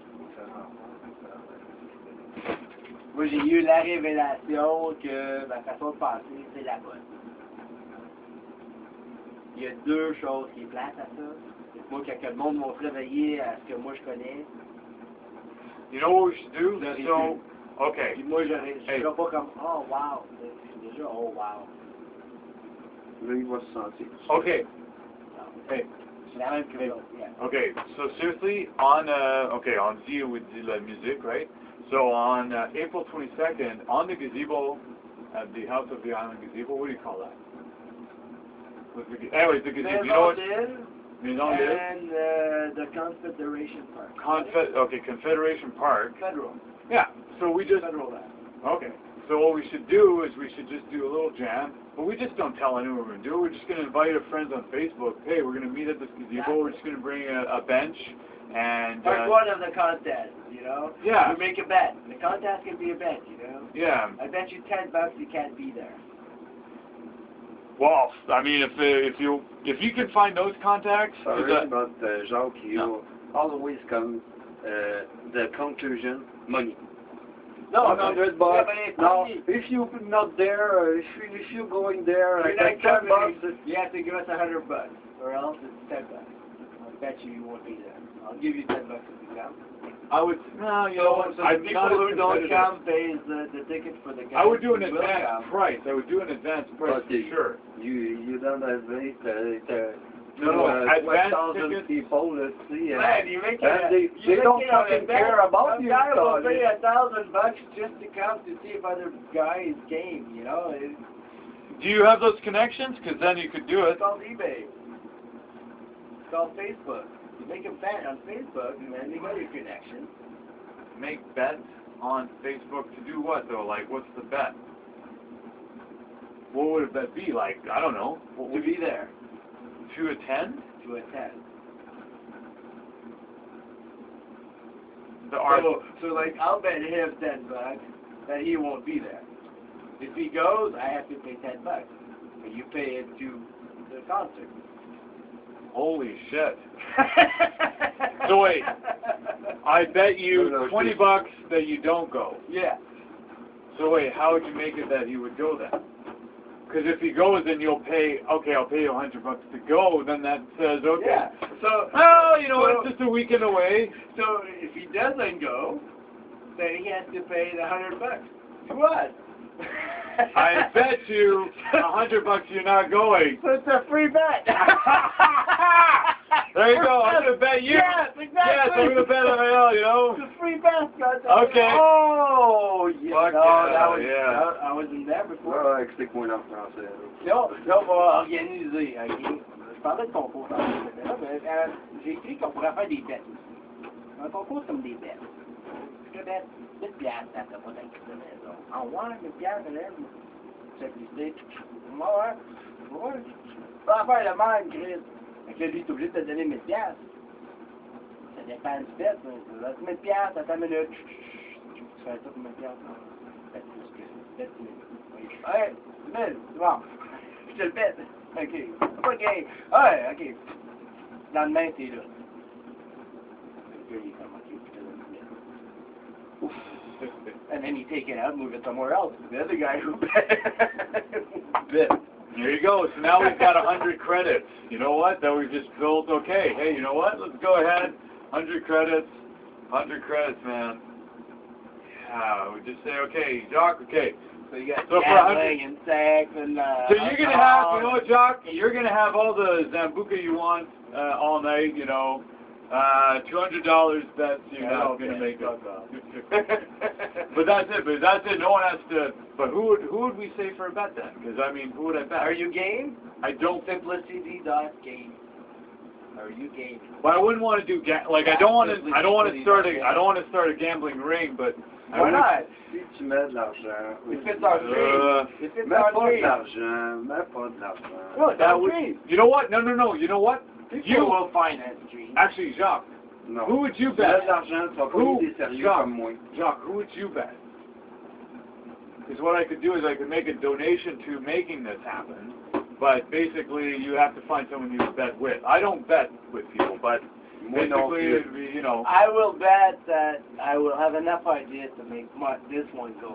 Moi, j'ai eu la révélation que ma façon de penser, c'est la bonne. Il y a deux choses qui platent à ça. Moi, quand le monde m'a réveillé à ce que moi je connais,
you know what we should do?
J'aurais
So, okay.
puis moi, je serais pas comme, oh wow, c'est déjà, oh wow.
Là, il va se sentir.
Okay. Hey.
C'est la même que
Hey.
l'autre, yeah.
Okay, so seriously, on Zia with the music, right? So on April 22nd, on the gazebo, at the House of the Island gazebo, what do you call that? Anyways, the gazebo, you know what? Maison d'Île.
And the Confederation Park.
Confederation Park.
Federal.
Yeah, so we just,
Federal land.
okay. So what we should do is we should just do a little jam, but we just don't tell anyone we're going to do it. We're just going to invite our friends on Facebook. Hey, we're going to meet at this gazebo. We're just going to bring a bench and...
Part one of the contest,
Yeah.
You make a bet. The contest can be a bet,
Yeah.
I bet you $10 you can't be there.
Well, I mean, if you can find those contacts,
Sorry about Jacques, you
No.
always come the conclusion, money.
No,
100
yeah,
bucks.
but it's
No,
money.
if you're not there, if you're going there,
You're
like
not
10
coming.
bucks,
You have to give us $100, or else it's $10. I bet you won't be there. I'll give you $10 if you come.
I would. No, you know what?
So
I'm
the people
not as
who don't
competitive.
come pays the ticket for the guys
I would do an
who will
advance
come.
price. I would do an advance price
But
for sure.
you don't have it.
No, advance
1,000
tickets.
people, let's see.
Man, you make
and
it.
they don't fucking care about you.
Guy will
Colin.
pay $1,000 just to come to see if other guys game. You know, it's
Do you have those connections? Because then you could do it.
called eBay. It's called Facebook. You make a bet on Facebook, and then you got your connection.
Make bets on Facebook to do what though? Like, what's the bet? What would a bet be? Like, I don't know. What
To
would
be there,
to attend?
to attend.
The art.
So like, I'll bet him $10 that he won't be there. If he goes, I have to pay $10. But you pay it to the concert.
Holy shit! So wait, I bet you
No,
$20 that you don't go.
Yeah.
So wait, how would you make it that he would go then? Because if he goes, then you'll pay. Okay, I'll pay you $100 to go. Then that says okay.
Yeah. So.
Oh, you know what?
so,
It's just a weekend away.
So if he doesn't go, then he has to pay the $100 to us.
I bet you $100 you're not going.
So it's a free bet.
There you go. I'm gonna bet you.
Yes, exactly.
Yes, I'm gonna bet on you know.
It's a free bet, guys.
Okay.
Oh, yeah.
Fuck
No,
yeah,
that was,
yeah.
I wasn't there before.
Ouais, explique-moi en français.
Non, on va organiser, ok? Je parlais de concours dans là, mais j'ai écrit qu'on pourrait faire des bêtes. Un concours comme des bêtes. Je te bête 10 piastres, ça fait pas d'inquiétude de maison. En ouais, 1000 piastres, élève. Simplicité. Ouais. Tu peux en faire le même, Chris. Fait que là, lui, il est obligé de te donner 1000 piastres. Ça dépend du bête. Tu donnes 1000 piastres, attends une minute. Tu fais ça pour 1000 piastres. Bête plus que 1000. Ouais, 1000, c'est bon. Je te le pète. OK. Pas gay. Ouais, OK. Le lendemain, t'es là. Le gars, il est comme, OK, je te donne 1000. Oof. And then you take it out and move it somewhere else. The other guy who bit.
There you go. So now we've got 100 credits. You know what? That we just built. Okay. Hey, you know what? Let's go ahead. 100 credits. 100 credits, man. Yeah. We just say, okay, Doc. Okay.
So you got
So for
gambling and sex and
So you're gonna have, you know what, Jock? You're gonna have all the Zambuca you want all night. You know, $200 bets you're not gonna make it. But that's it. But that's it. No one has to. But who would we say for a bet then? Because I mean, who would I bet?
Are you game?
I don't.
Simplicity.game. Are you game?
But I wouldn't want to do I don't want to. I don't want to start a. I don't want to start a gambling ring. But I
Why
would-
not?
Si tu mets de l'argent,
If it's our dream. If it's
mets
our
pas de
dream.
l'argent, mets pas de l'argent.
No, it's
That
our
would.
dream.
You know what? No. You know what?
People
You
will finance dreams.
actually, Jacques.
Non.
Who would you
Tu mets
bet?
de l'argent, tu vas pas
Who?
des sérieux
Jacques.
comme moi.
Jacques, who would you bet? Because what I could do is I could make a donation to making this happen, but basically you have to find someone you bet with. I don't bet with people, but
Moi non
basically
plus.
it'd be, you know.
I will bet that I will have enough ideas to make this one go.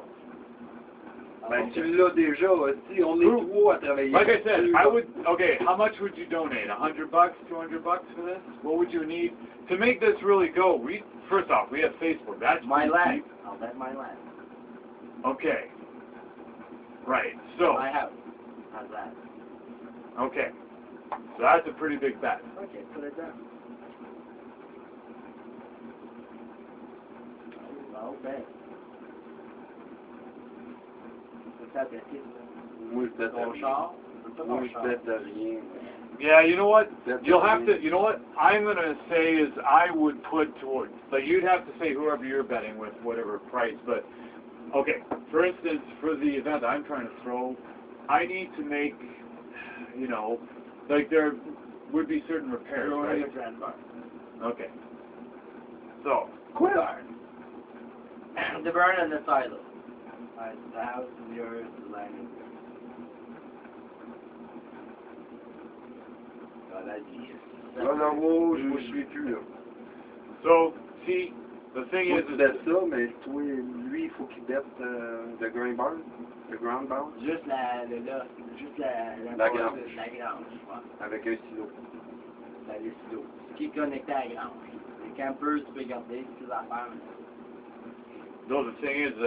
Ben, tu l'as déjà, si on est
Who?
trois à travailler.
Like I said,
dessus,
I
là.
would. Okay, how much would you donate? $100, $200 for this? What would you need to make this really go? First off, we have Facebook. That's
My
pretty
land.
cheap.
I'll bet my land.
Okay. Right. So.
My house. How's that?
Okay. So that's a pretty big bet.
Okay, put it down. I'll bet. What's that bet?
Moi, je bête à
Ton
rien.
char?
Moi, je bête à rien.
Yeah, you know what?
That's
You'll
what I
have to.
mean.
You know what? I'm gonna say is I would put towards. But you'd have to say whoever you're betting with, whatever price. But okay, for instance, for the event I'm trying to throw, I need to make. You know, like there would be certain repairs, right? Okay. So.
Quit the burn and the silo. The house is yours, the land is yours. La vie.
Là, le rouge, moi, je suis plus, là.
So, see, the thing
Moi,
is,
tu bêtes ça, mais toi, lui, il faut qu'il bête le ground barn. Le ground barn.
Juste la
grange.
La grange, ouais.
Avec un stylo.
Les silos. Ce qui est connecté à la grange. Les campers, tu peux garder ces affaires.
though the thing is,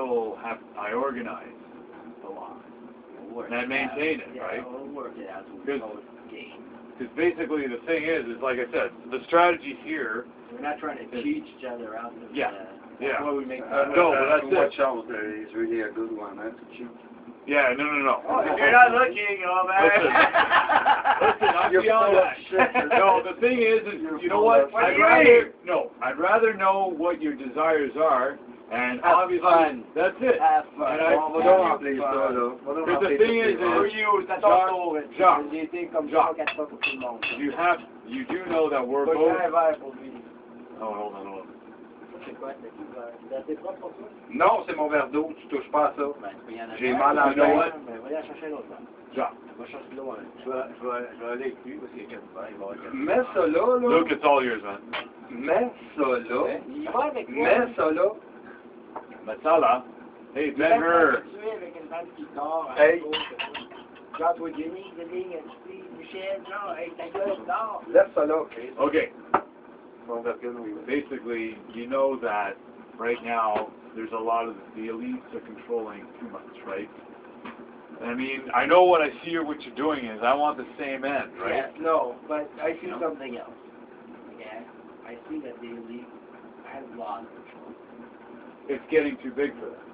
I organize a lot. And I maintain it, right?
We'll work it out.
Because basically the thing is like I said, the strategy here.
We're not trying to cheat each other out.
Yeah.
That's why we make
No, but that's it.
Watch out, he's really a good one, that's cheap.
Yeah, no.
Oh, if you're not looking, oh man.
Listen, I'm
You're
beyond
full of
that.
shit.
No, the thing is you know what?
What do you mean?
I'd rather know what your desires are, and
Have
obviously
fun.
that's it.
Have fun.
And I-
On va donc remplir ça, là. On va donc
Because the
remplir
thing
toutes
is,
les
For
vaches.
you, c'est à
Jacques,
ton tour.
Jacques,
J'ai été comme
Jacques.
4 fois pour tout le monde.
You do know that we're
Faut que
both.
j'aie un verre pour lui.
Oh, hold on.
C'est quoi, c'est qui le verre? C'est assez propre pour toi?
Non, c'est mon verre d'eau, tu touches pas à ça.
Ben, tu peux y en avoir.
J'ai mal à la
You know
tête.
what?
Ben, va y aller chercher un autre verre.
Jacques,
Va chercher l'autre verre. Je vais aller avec lui parce qu'il y a 4 verres. Il va y avoir 4
Mets ça là, là.
Luke, it's all yours, man.
Mets ça là.
Il va avec moi.
Mets ça là.
Masala. Hey, Ben
Hur.
Hur.
Tu es avec une femme qui dort.
Hey.
Genre, toi, Jenny, Michel, non, hey, ta gueule, dors.
Laisse ça là, OK?
Okay,
Mon verre d'eau, oui.
basically, you know that right now there's a lot of the elites are controlling too much, right? I mean, I know what I see what you're doing is I want the same end, right?
Yes, no, but I see
You know?
something else. Yeah, I see that the elite has lost control.
It's getting too big for them.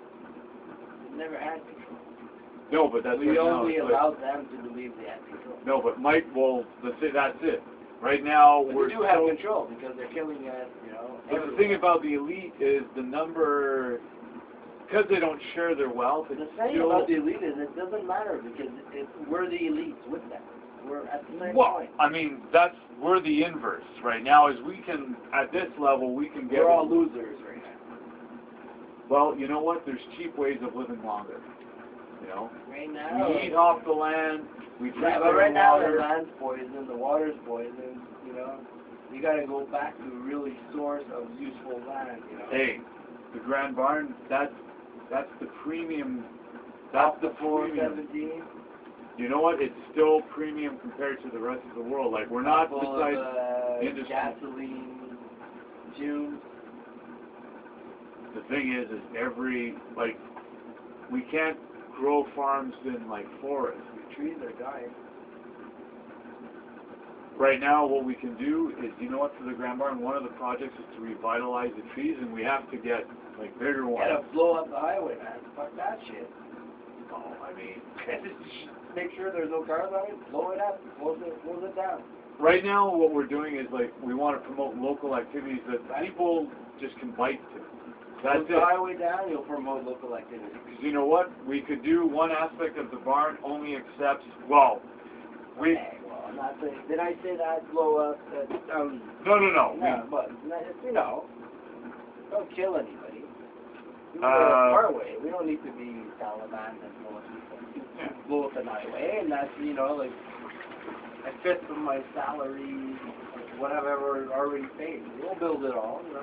It never had control.
No, but that's
We
right now.
only
it's like-
allowed them to believe they had control.
No, but Mike, well, that's it. Right now,
But
we're
they do have
so.
control because they're killing us, you know.
But the thing about the elite is the number, because they don't share their wealth. It's
The thing
still,
about the elite is it doesn't matter because we're the elites with them. We're at the same
well,
point.
I mean, we're the inverse right now. Is we can at this level we can get.
We're all losers right now.
Well, you know what? There's cheap ways of living longer. You know,
Right now.
we eat off the land. We drink
Yeah, but
our
right now the
water.
land's poison, the water's poison, you know. You gotta go back to a really source of useful land, you know.
Hey, the Grand Barn. That's the premium. That's the premium.
417.
You know what? It's still premium compared to the rest of the world. Like we're not
Full
besides
of,
industry.
gasoline, fumes.
The thing is we can't grow farms in like forests.
The trees are dying.
Right now, what we can do is, you know what, for the Grand Barn, one of the projects is to revitalize the trees, and we have to get like bigger
You
ones.
gotta blow up the highway, man. Fuck that shit.
Oh, I mean,
Just make sure there's no cars on it, blow it up, close it down.
right now, what we're doing is like we want to promote local activities that people just can bike to. That's
Close the
it.
highway down, you'll promote local activities.
Because you know what, we could do one aspect of the barn only accepts we.
Okay, well, I'm not saying, did I say that blow up,
No.
no, but, you know, don't kill anybody. Do it
Uh,
our way. We don't need to be Taliban and blow people.
Yeah.
Blow up an highway, and that's, you know, like, a fifth of my salary, whatever I've already paid. We'll build it all, you know.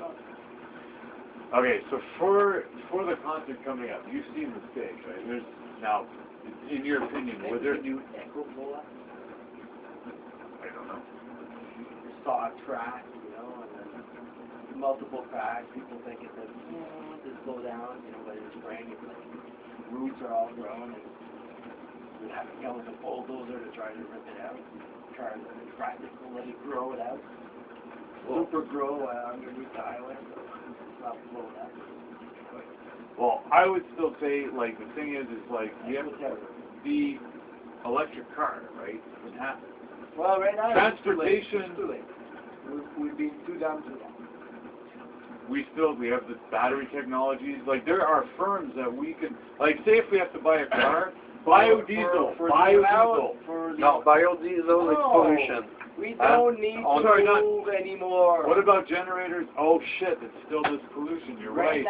Okay, so for the concert coming up, you've seen the stage, right? There's now, in your opinion,
Maybe
was there?
we do echo blow up,
I don't know.
saw a track, you know, and then multiple tracks. People think it's a to slow down, you know, but in spring it's like roots are all grown, and we have to come with a bulldozer to try to rip it out. Try to practical, let it grow it out. Super grow underneath the highway, so it's not blow it out.
Well, I would still say, like, the thing is like, you have
Whatever.
the electric car, right? It happens.
Well, right now
Transportation.
it's too late. We've been too dumb too long.
We have the battery technologies. Like, there are firms that we can, like, say if we have to buy a car, biodiesel,
For the
biodiesel.
amount- for the-
No, biodiesel, it's pollution.
We don't need
Oh,
to
sorry, not-
move anymore.
What about generators? Oh shit, it's still this pollution. You're right.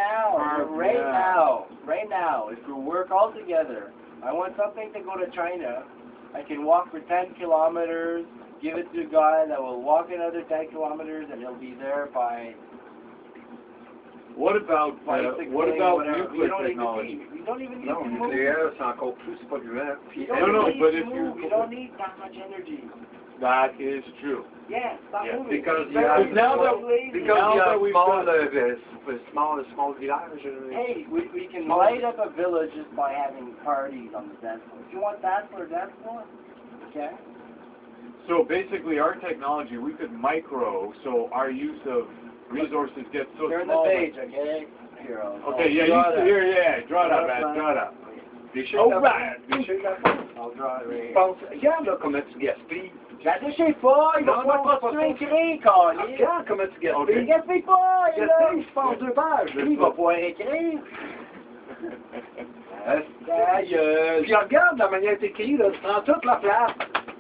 Right now, if we work all together, I want something to go to China I can walk for 10 kilometers, give it to a guy that will walk another 10 kilometers, and he'll be there by
What about
6
nuclear
we don't
technology?
we don't even need
Non,
to move.
nucléaire, c'est encore plus polluant.
We
Puis,
don't
No,
need
but
to
if
move.
you-
We don't need that much energy.
That is true.
Yeah, stop
Yeah,
moving.
because
It's
you have-
very
now that-
lazy.
because
Now
you
that
have
we've
small,
done-
small village.
Hey, we can light up a village just by having parties on the dance floor. If you want that for a dance floor, okay?
So basically, our technology, we could micro, so our use of resources gets so
Turn the
small.
page, okay? Here,
Okay, yeah, you see here, yeah, draw it up, man, draw it up.
Des chèques
All
d'affaires.
right.
Des chèques d'affaires.
I'll draw it right
Je
here.
pense, regarde là comment tu gaspilles.
Je sais pas, il va
Non,
pas
non,
pas
c'est pas
se
ça.
écrire, Carly.
Regarde comment tu gaspilles.
Ok.
Il gaspille pas, il est là.
Gaspille, je pense 2 pages.
Lui, il va pouvoir écrire.
Ta gueule. Puis regarde la manière que t'écris, là, tu prends toute la place.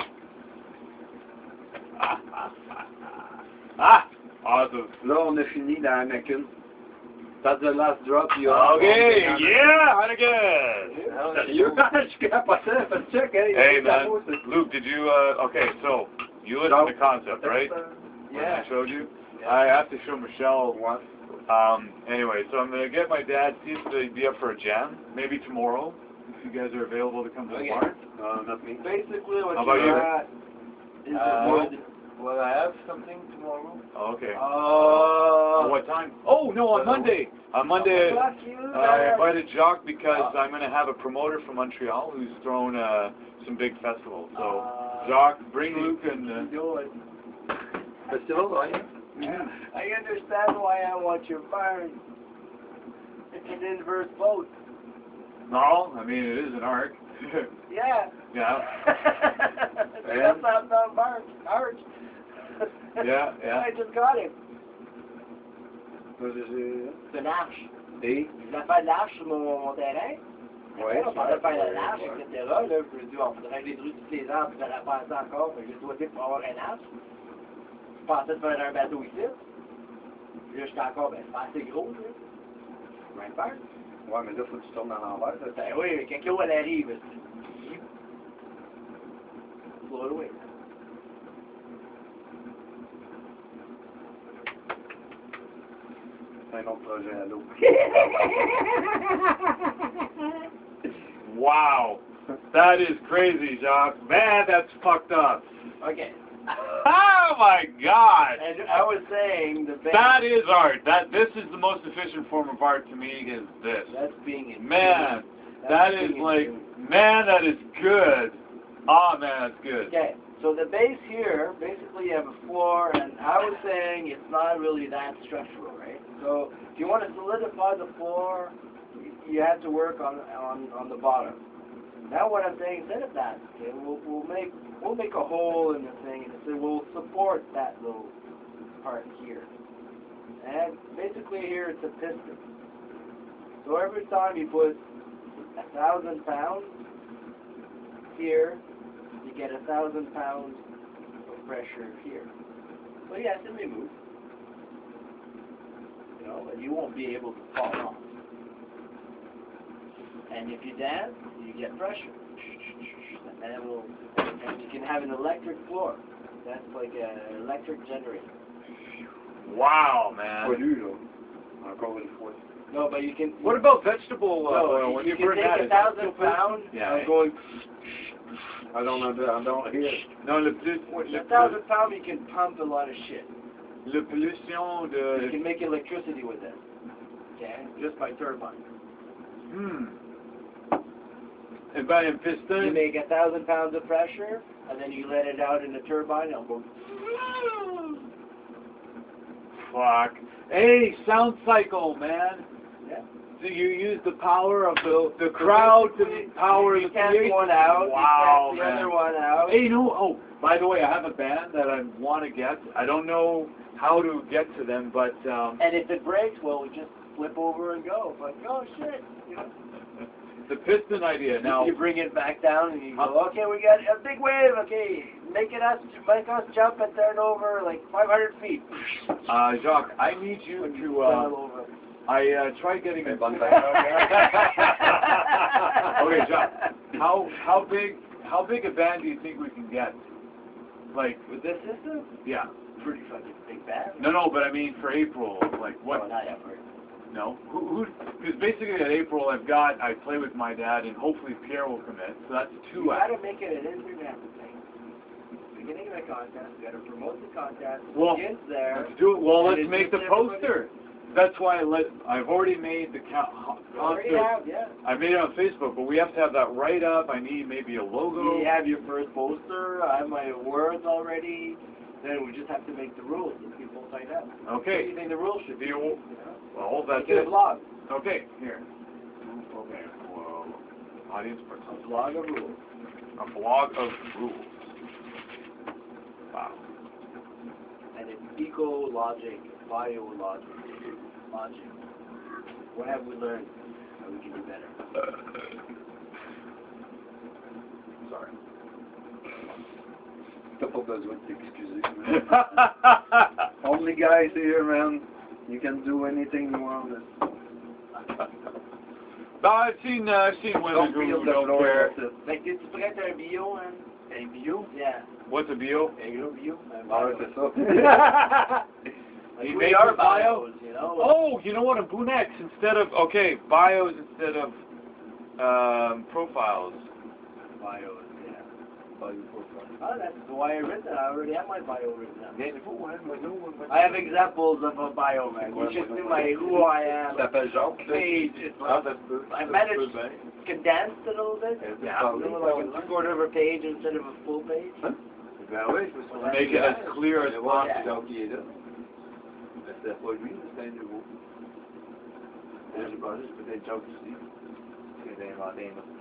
Ah, awesome.
Là, on a fini dans Anakin. That's the last drop.
Okay, yeah, Hannigan.
Sérieux? Je suis capoté. Fais check, hey.
Hey, man, Luke, did you, okay, so, you listened to the concept, right? When
Yeah.
I showed you? I have to show Michelle.
What?
Anyway, so I'm going to get my dad, see if they'd be up for a jam, maybe tomorrow, if you guys are available to come to the
Okay.
bar.
Not me.
Basically, what
How about you?
got is wood.
Well, I have something tomorrow.
Oh, okay.
Oh,
What time? Oh, no, on Monday. On Monday,
fuck you,
I invited Jacques because I'm going to have a promoter from Montreal who's thrown some big festivals. So, Jacques, bring Luke and...
do it.
Festival, right?
I understand why I want you fired. It's an inverse vote.
No, I mean, it is an arc.
Yeah.
Yeah.
That's not Mark. Arch.
Yeah, yeah.
I just got him.
Moi, j'ai...
C'est une arche.
Des...
Je voulais faire de l'arche sur mon terrain.
Ouais,
On parlait de faire de
ouais,
l'arche,
ouais.
etc. Là, je me dis, on faudrait détruire toutes les arbres, puis ça la passer encore. Fait que j'ai doigté pour avoir un arche. Je pensais de faire un bateau ici. Puis là, j'étais encore, ben, c'est pas assez gros, là. Je vais le faire.
Ouais, mais là, faut que tu tournes à l'envers. là.
Ben oui, mais quand l'eau, elle arrive, blow it away.
C'est un autre projet à l'eau.
Wow. That is crazy, Jacques. Man, that's fucked up.
Okay.
Oh, my God.
And I was saying, the best,
That is art. This is the most efficient form of art to me is this.
that's being in
Man,
That's
that is
being
like,
in
man, that is good. Ah, man, that's good.
Okay, so the base here, basically you have a floor, and I was saying it's not really that structural, right? So if you want to solidify the floor, you have to work on the bottom. Now what I'm saying, instead of that, okay, we'll make a hole in the thing, and so we'll support that little part here. And basically here it's a piston. So every time you put 1,000 pounds here, you get 1,000 pounds of pressure here. So yes, it may move. You know, but you won't be able to fall off. And if you dance, you get pressure. And it will, and you can have an electric floor. That's like an electric generator.
Wow, man.
Pollu, là. Encore une fois.
No, but you can.
What about vegetable
no,
oil? When
you
you
can
burn that,
take
is that
1,000
still
pounds
Yeah.
and going.
I don't hear.
Non, le plus,
1,000 pounds, you can pump a lot of shit.
le pollution
You
de...
can make electricity with it. Okay, just by turbine.
Eh ben, un
You
piston...
make 1,000 pounds of pressure, and then you let it out in the turbine, it'll go.
Fuck. Hey, sound cycle, man.
Yeah.
So you use the power of the crowd to power
You
the
test
creation?
one out,
Wow,
you test the
man.
other one out.
Hey, by the way, I have a band that I want to get. I don't know how to get to them, but
And if it breaks, well, we just flip over and go. Like, oh shit, you know.
the piston idea. Now,
You bring it back down and you go, okay, we got a big wave, okay, make us jump and turn over like 500 feet.
Jacques, I need you to...
Fell over.
I tried getting a...
Bonne
Okay, Jacques, how how big a band do you think we can get? Like,
With this system,
yeah.
pretty fucking big band.
No, but I mean for April, like what?
Oh, not ever.
No. Who? Because basically at April I play with my dad and hopefully Pierre will commit. So that's two.
You gotta make it an Instagram thing. Beginning of the contest, you gotta promote the contest.
Well,
Kids there.
Let's do it. Well,
And
let's
it's
make the
just everybody-
poster. That's why I've already made the
You already
concert.
have, yeah.
I made it on Facebook, but we have to have that right up. I need maybe a logo.
You have your first poster. I have my words already. Then we just have to make the rules and people sign up. What do
Okay.
you think the rules should be?
You-
You know?
Well, that's
Make it a
it.
blog.
Okay, here. Okay. Whoa. Audience
A
participation.
blog of rules.
A blog of rules. Wow.
And it's eco-logic, bio-logic, logic. What have we learned that we can do better?
Sorry.
T'as pas besoin de t'excuser. Only guys here, man. You can do anything you want.
No, I've seen women
Don't
who
feel the
don't
floor.
care.
That's it.
Fait que t'es-tu prêt à un bio, hein?
Un bio?
Yeah.
What's a bio?
Un gros bio. Un
Ah ouais,
bio.
c'est ça.
Like
You
we
make
are
a bio?
bios, you know?
Oh, you know what? A Bunex instead of bios instead of profiles.
Bios, yeah. Oh, that's why I written it. I already have my bio written down. I have examples of a bio, man. You should see my who I am
Ça s'appelle Jacques.
page. It's
Ah, ça se peut.
I managed condensed it a little bit.
Yeah.
A little like a quarter of a page instead of a full page.
Ben oui, je me suis
Make it as clear as
Allez voir
possible.
si Jacques il est là. Mais c'était pas lui, c'était un nouveau. Là, j'ai pensé, c'est peut-être Jacques aussi. Qui a inventé un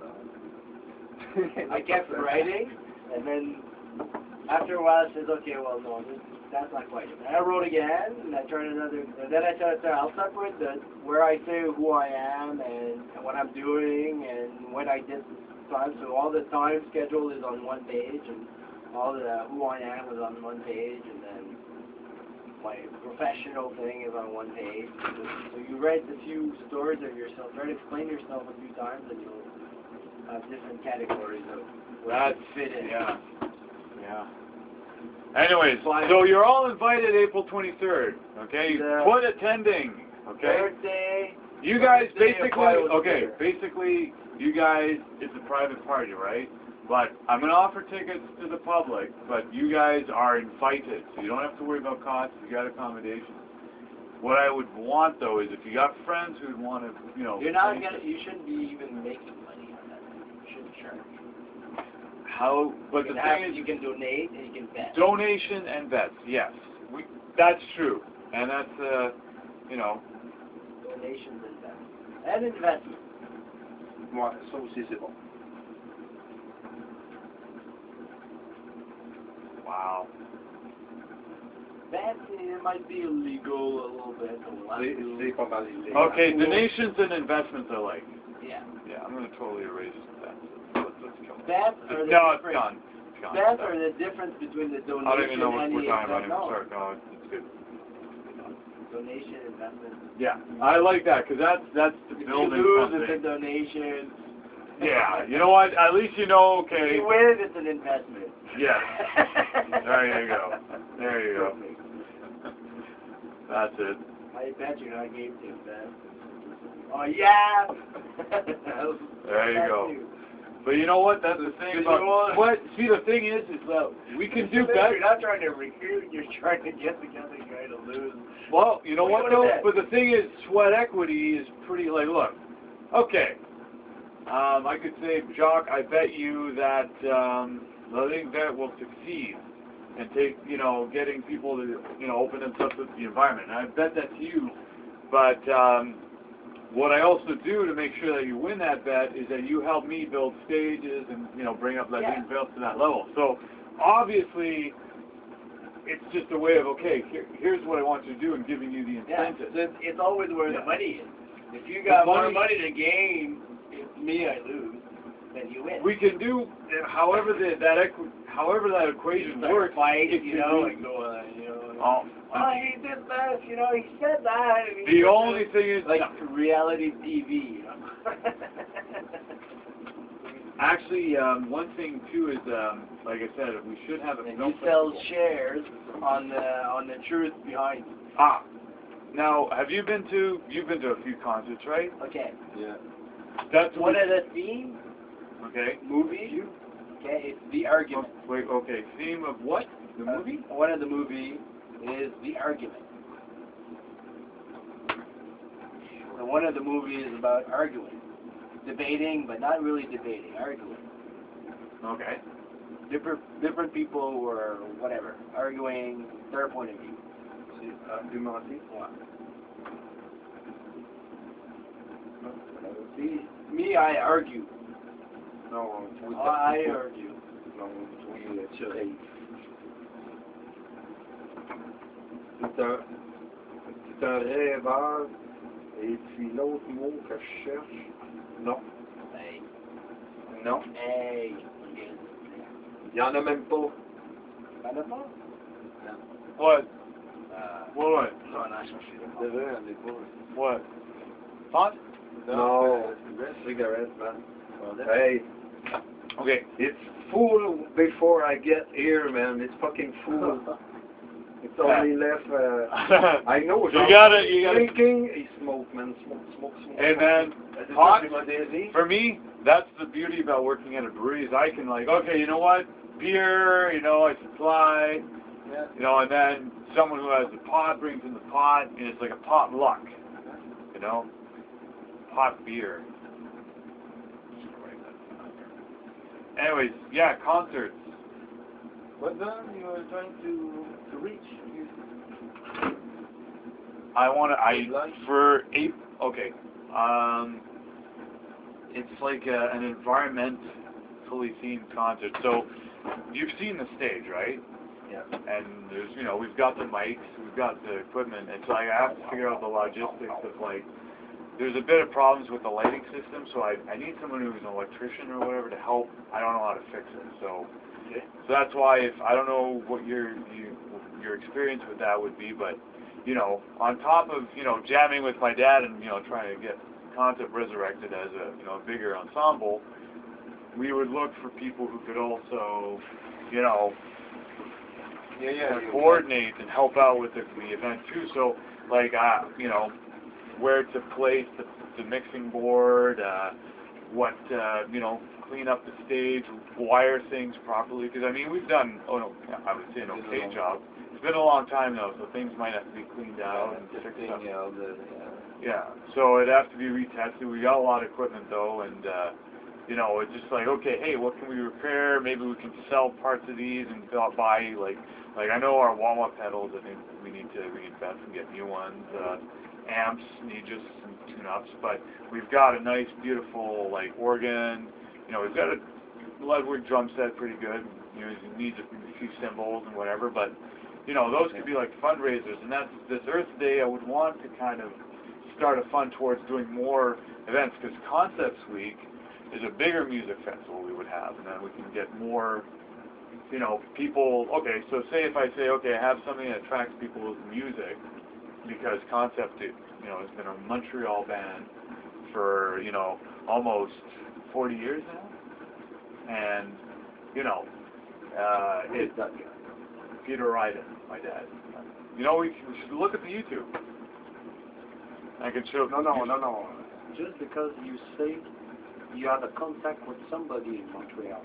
autre
I kept writing, and then after a while, I said, okay, well, no, that's not quite it. And I wrote again, and I tried another, and then I said, I'll separate where I say who I am and what I'm doing and when I did time. So all the time schedule is on one page, and all the who I am is on one page, and then my professional thing is on one page. So you write a few stories of yourself, try to explain yourself a few times, and you'll have different categories of where
That's
you fit in.
Yeah. Yeah. Anyways, so you're all invited April 23rd. Okay,
Yeah.
quit attending. Okay.
Birthday.
You guys
Birthday of
basically,
Bio
okay,
Theater.
basically, you guys, it's a private party, right? But I'm going to offer tickets to the public, but you guys are invited, so you don't have to worry about costs, you got accommodations. What I would want, though, is if you got friends who want to, you know...
You're not gonna. You shouldn't be even making money on that. You shouldn't charge.
How, but
You
the
can have,
thing is,
you can donate and you can bet.
donation and bets, yes. That's true. And that's, you know...
Donations and bets. And investment.
Ouais, ça aussi c'est bon.
Wow.
Bets, it might be illegal a little bit. But we'll have to-
C'est pas mal illégal.
Okay, donations and investments are like...
Yeah.
Yeah, I'm going to totally erase that. Let's kill that.
Bets are the
No, it's
difference.
gone. It's gone.
Bets are the difference between the
I don't even
donation
know what
and
we're
the
talking about
investment.
anymore. Sorry, no, it's good.
Donation, investment.
Yeah, I like that because that's the
If you
building
lose, it's a
something.
donation.
Yeah, you know what? At least you know.
If
Okay.
you win, it's an investment.
Yes. There you go. There you go. That's it.
I bet you I gave to that. Oh yeah.
There you go. But you know what? That's the thing
You
about
know what?
what. See, the thing is that we can do better.
You're not trying to recruit. You're trying to get together, trying to lose.
Well, you know
What
what
do you
though?
want to
But the thing is, sweat equity is pretty like, look, okay. I could say, Jacques, I bet you that the Living Vet will succeed and take, you know, getting people to, you know, open themselves up to the environment. And I bet that to you. But what I also do to make sure that you win that bet is that you help me build stages and, you know, bring up Living Vet to that level. So obviously, it's just a way of, okay, here's what I want you to do and giving you the
Yeah,
incentive.
so it's always where
Yeah.
the money is. If you got
The
more
money-
money to gain, if me I lose, then you win.
We can do however however that equation
Start
works.
a fight,
if
you know,
do-
and go, you know.
Oh,
Oh, he did this, you know, he said that. And he
the
did
only
this.
thing is,
Like reality TV, you know.
Actually, one thing too is, like I said, we should have a
And
film
you sell
festival.
shares on the truth behind it.
Ah, now you've been to a few concerts, right?
Okay.
Yeah.
That's
One of the theme
okay.
movies, okay, it's The Argument.
Wait, okay. Theme of what? The movie?
One of the movies is The Argument. And one of the movies is about arguing. Debating, but not really debating, arguing.
Okay.
Different people or whatever, arguing their point of view.
C'est argumenté.
See, me, I argue.
Non, oui,
I argue.
Non, oui, tu rêves. C'est un rêveur. Et puis l'autre mot que je cherche, non.
Hey.
Non.
Hey.
Il n'y en a même pas.
T'en as pas?
What?
Euh,
What?
on en a cherché.
C'est vrai, on est pas.
What? Pot?
No.
Cigarette.
Cigarette, man.
Well,
Hey,
Okay.
it's full before I get here, man. It's fucking full. It's only left. I know.
You gotta.
Drinking, he smoke, man. Smoke.
And then
c'est
pot.
ça, c'est modéré.
For me, that's the beauty about working at a brewery is I can like, okay, you know what? Beer, you know, I supply,
Yeah.
you know, and then someone who has the pot brings in the pot, and it's like a potluck, you know, pot beer. Anyways, yeah, concerts.
What then you were trying to reach?
For April, okay, it's like an environmentally themed concert. So, you've seen the stage, right?
Yeah.
And there's, you know, we've got the mics, we've got the equipment, and so I have to figure out the logistics of like, there's a bit of problems with the lighting system, so I need someone who's an electrician or whatever to help. I don't know how to fix it, so that's why I don't know what your experience with that would be, but you know, on top of jamming with my dad and trying to get Concept resurrected as a bigger ensemble, we would look for people who could also coordinate and help out with the event too. So like where to place the mixing board, clean up the stage, wire things properly. Because I mean, we've done, I would say an okay job. It's been a long time though, so things might have to be cleaned out and fixed up. Yeah, so it'd have to be retested. We got a lot of equipment though, and it's just like, okay, hey, what can we repair? Maybe we can sell parts of these and buy like I know our wah-wah pedals. I think we need to reinvest and get new ones. Amps need just some tune-ups, but we've got a nice, beautiful like organ. We've got a Ludwig drum set, pretty good. It needs a few cymbals and whatever, but those could be like fundraisers. And that's this Earth Day. I would want to kind of start a fund towards doing more events, because Concepts Week is a bigger music festival we would have, and then we can get more people. Okay, so say if I say, okay, I have something that attracts people with music, because Concept, has been a Montreal band for, almost 40 years now. And, it's Peter Ryden, my dad. We should look at the YouTube. I can show.
No. Just because you say you have a contact with somebody in Montreal.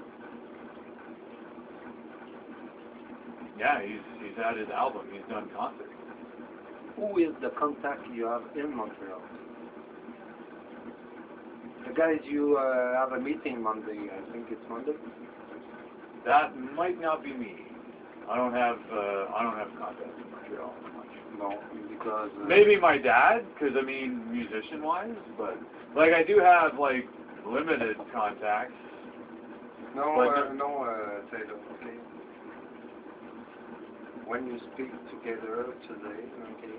Yeah, he's had his album. He's done concerts.
Who is the contact you have in Montreal? The guys you have a meeting Monday. I think it's Monday.
That might not be me. I don't have contacts in Montreal much.
No, because
maybe my dad, because I mean musician-wise, but like I do have like limited contacts.
Taylor. Okay. When you speak together today, okay,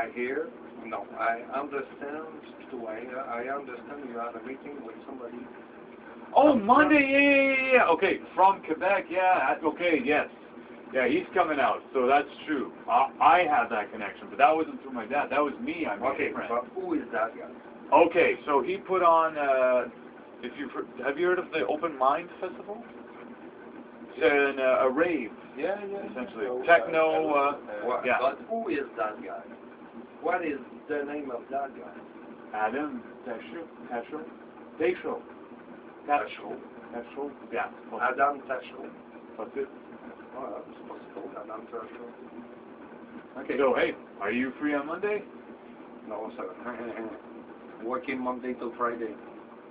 I understand you have a meeting with somebody.
Oh, Monday, yeah. Okay, from Quebec, yeah. Okay, yes. Yeah, he's coming out, so that's true. I have that connection, but that wasn't through my dad. That was me. I'm
okay,
his friend.
but who is that guy?
Okay, so he put on Have you heard of the Open Mind Festival? It's a rave,
Yeah.
essentially.
So,
Techno, yeah.
But who is that guy? What is the name of that guy?
Adam Tasho? Yeah.
Adam Tacho.
That's it.
Voilà, c'est pas si tôt, Adam Tacho.
Okay. So, hey, are you free on Monday?
No, sir. Working Monday till Friday.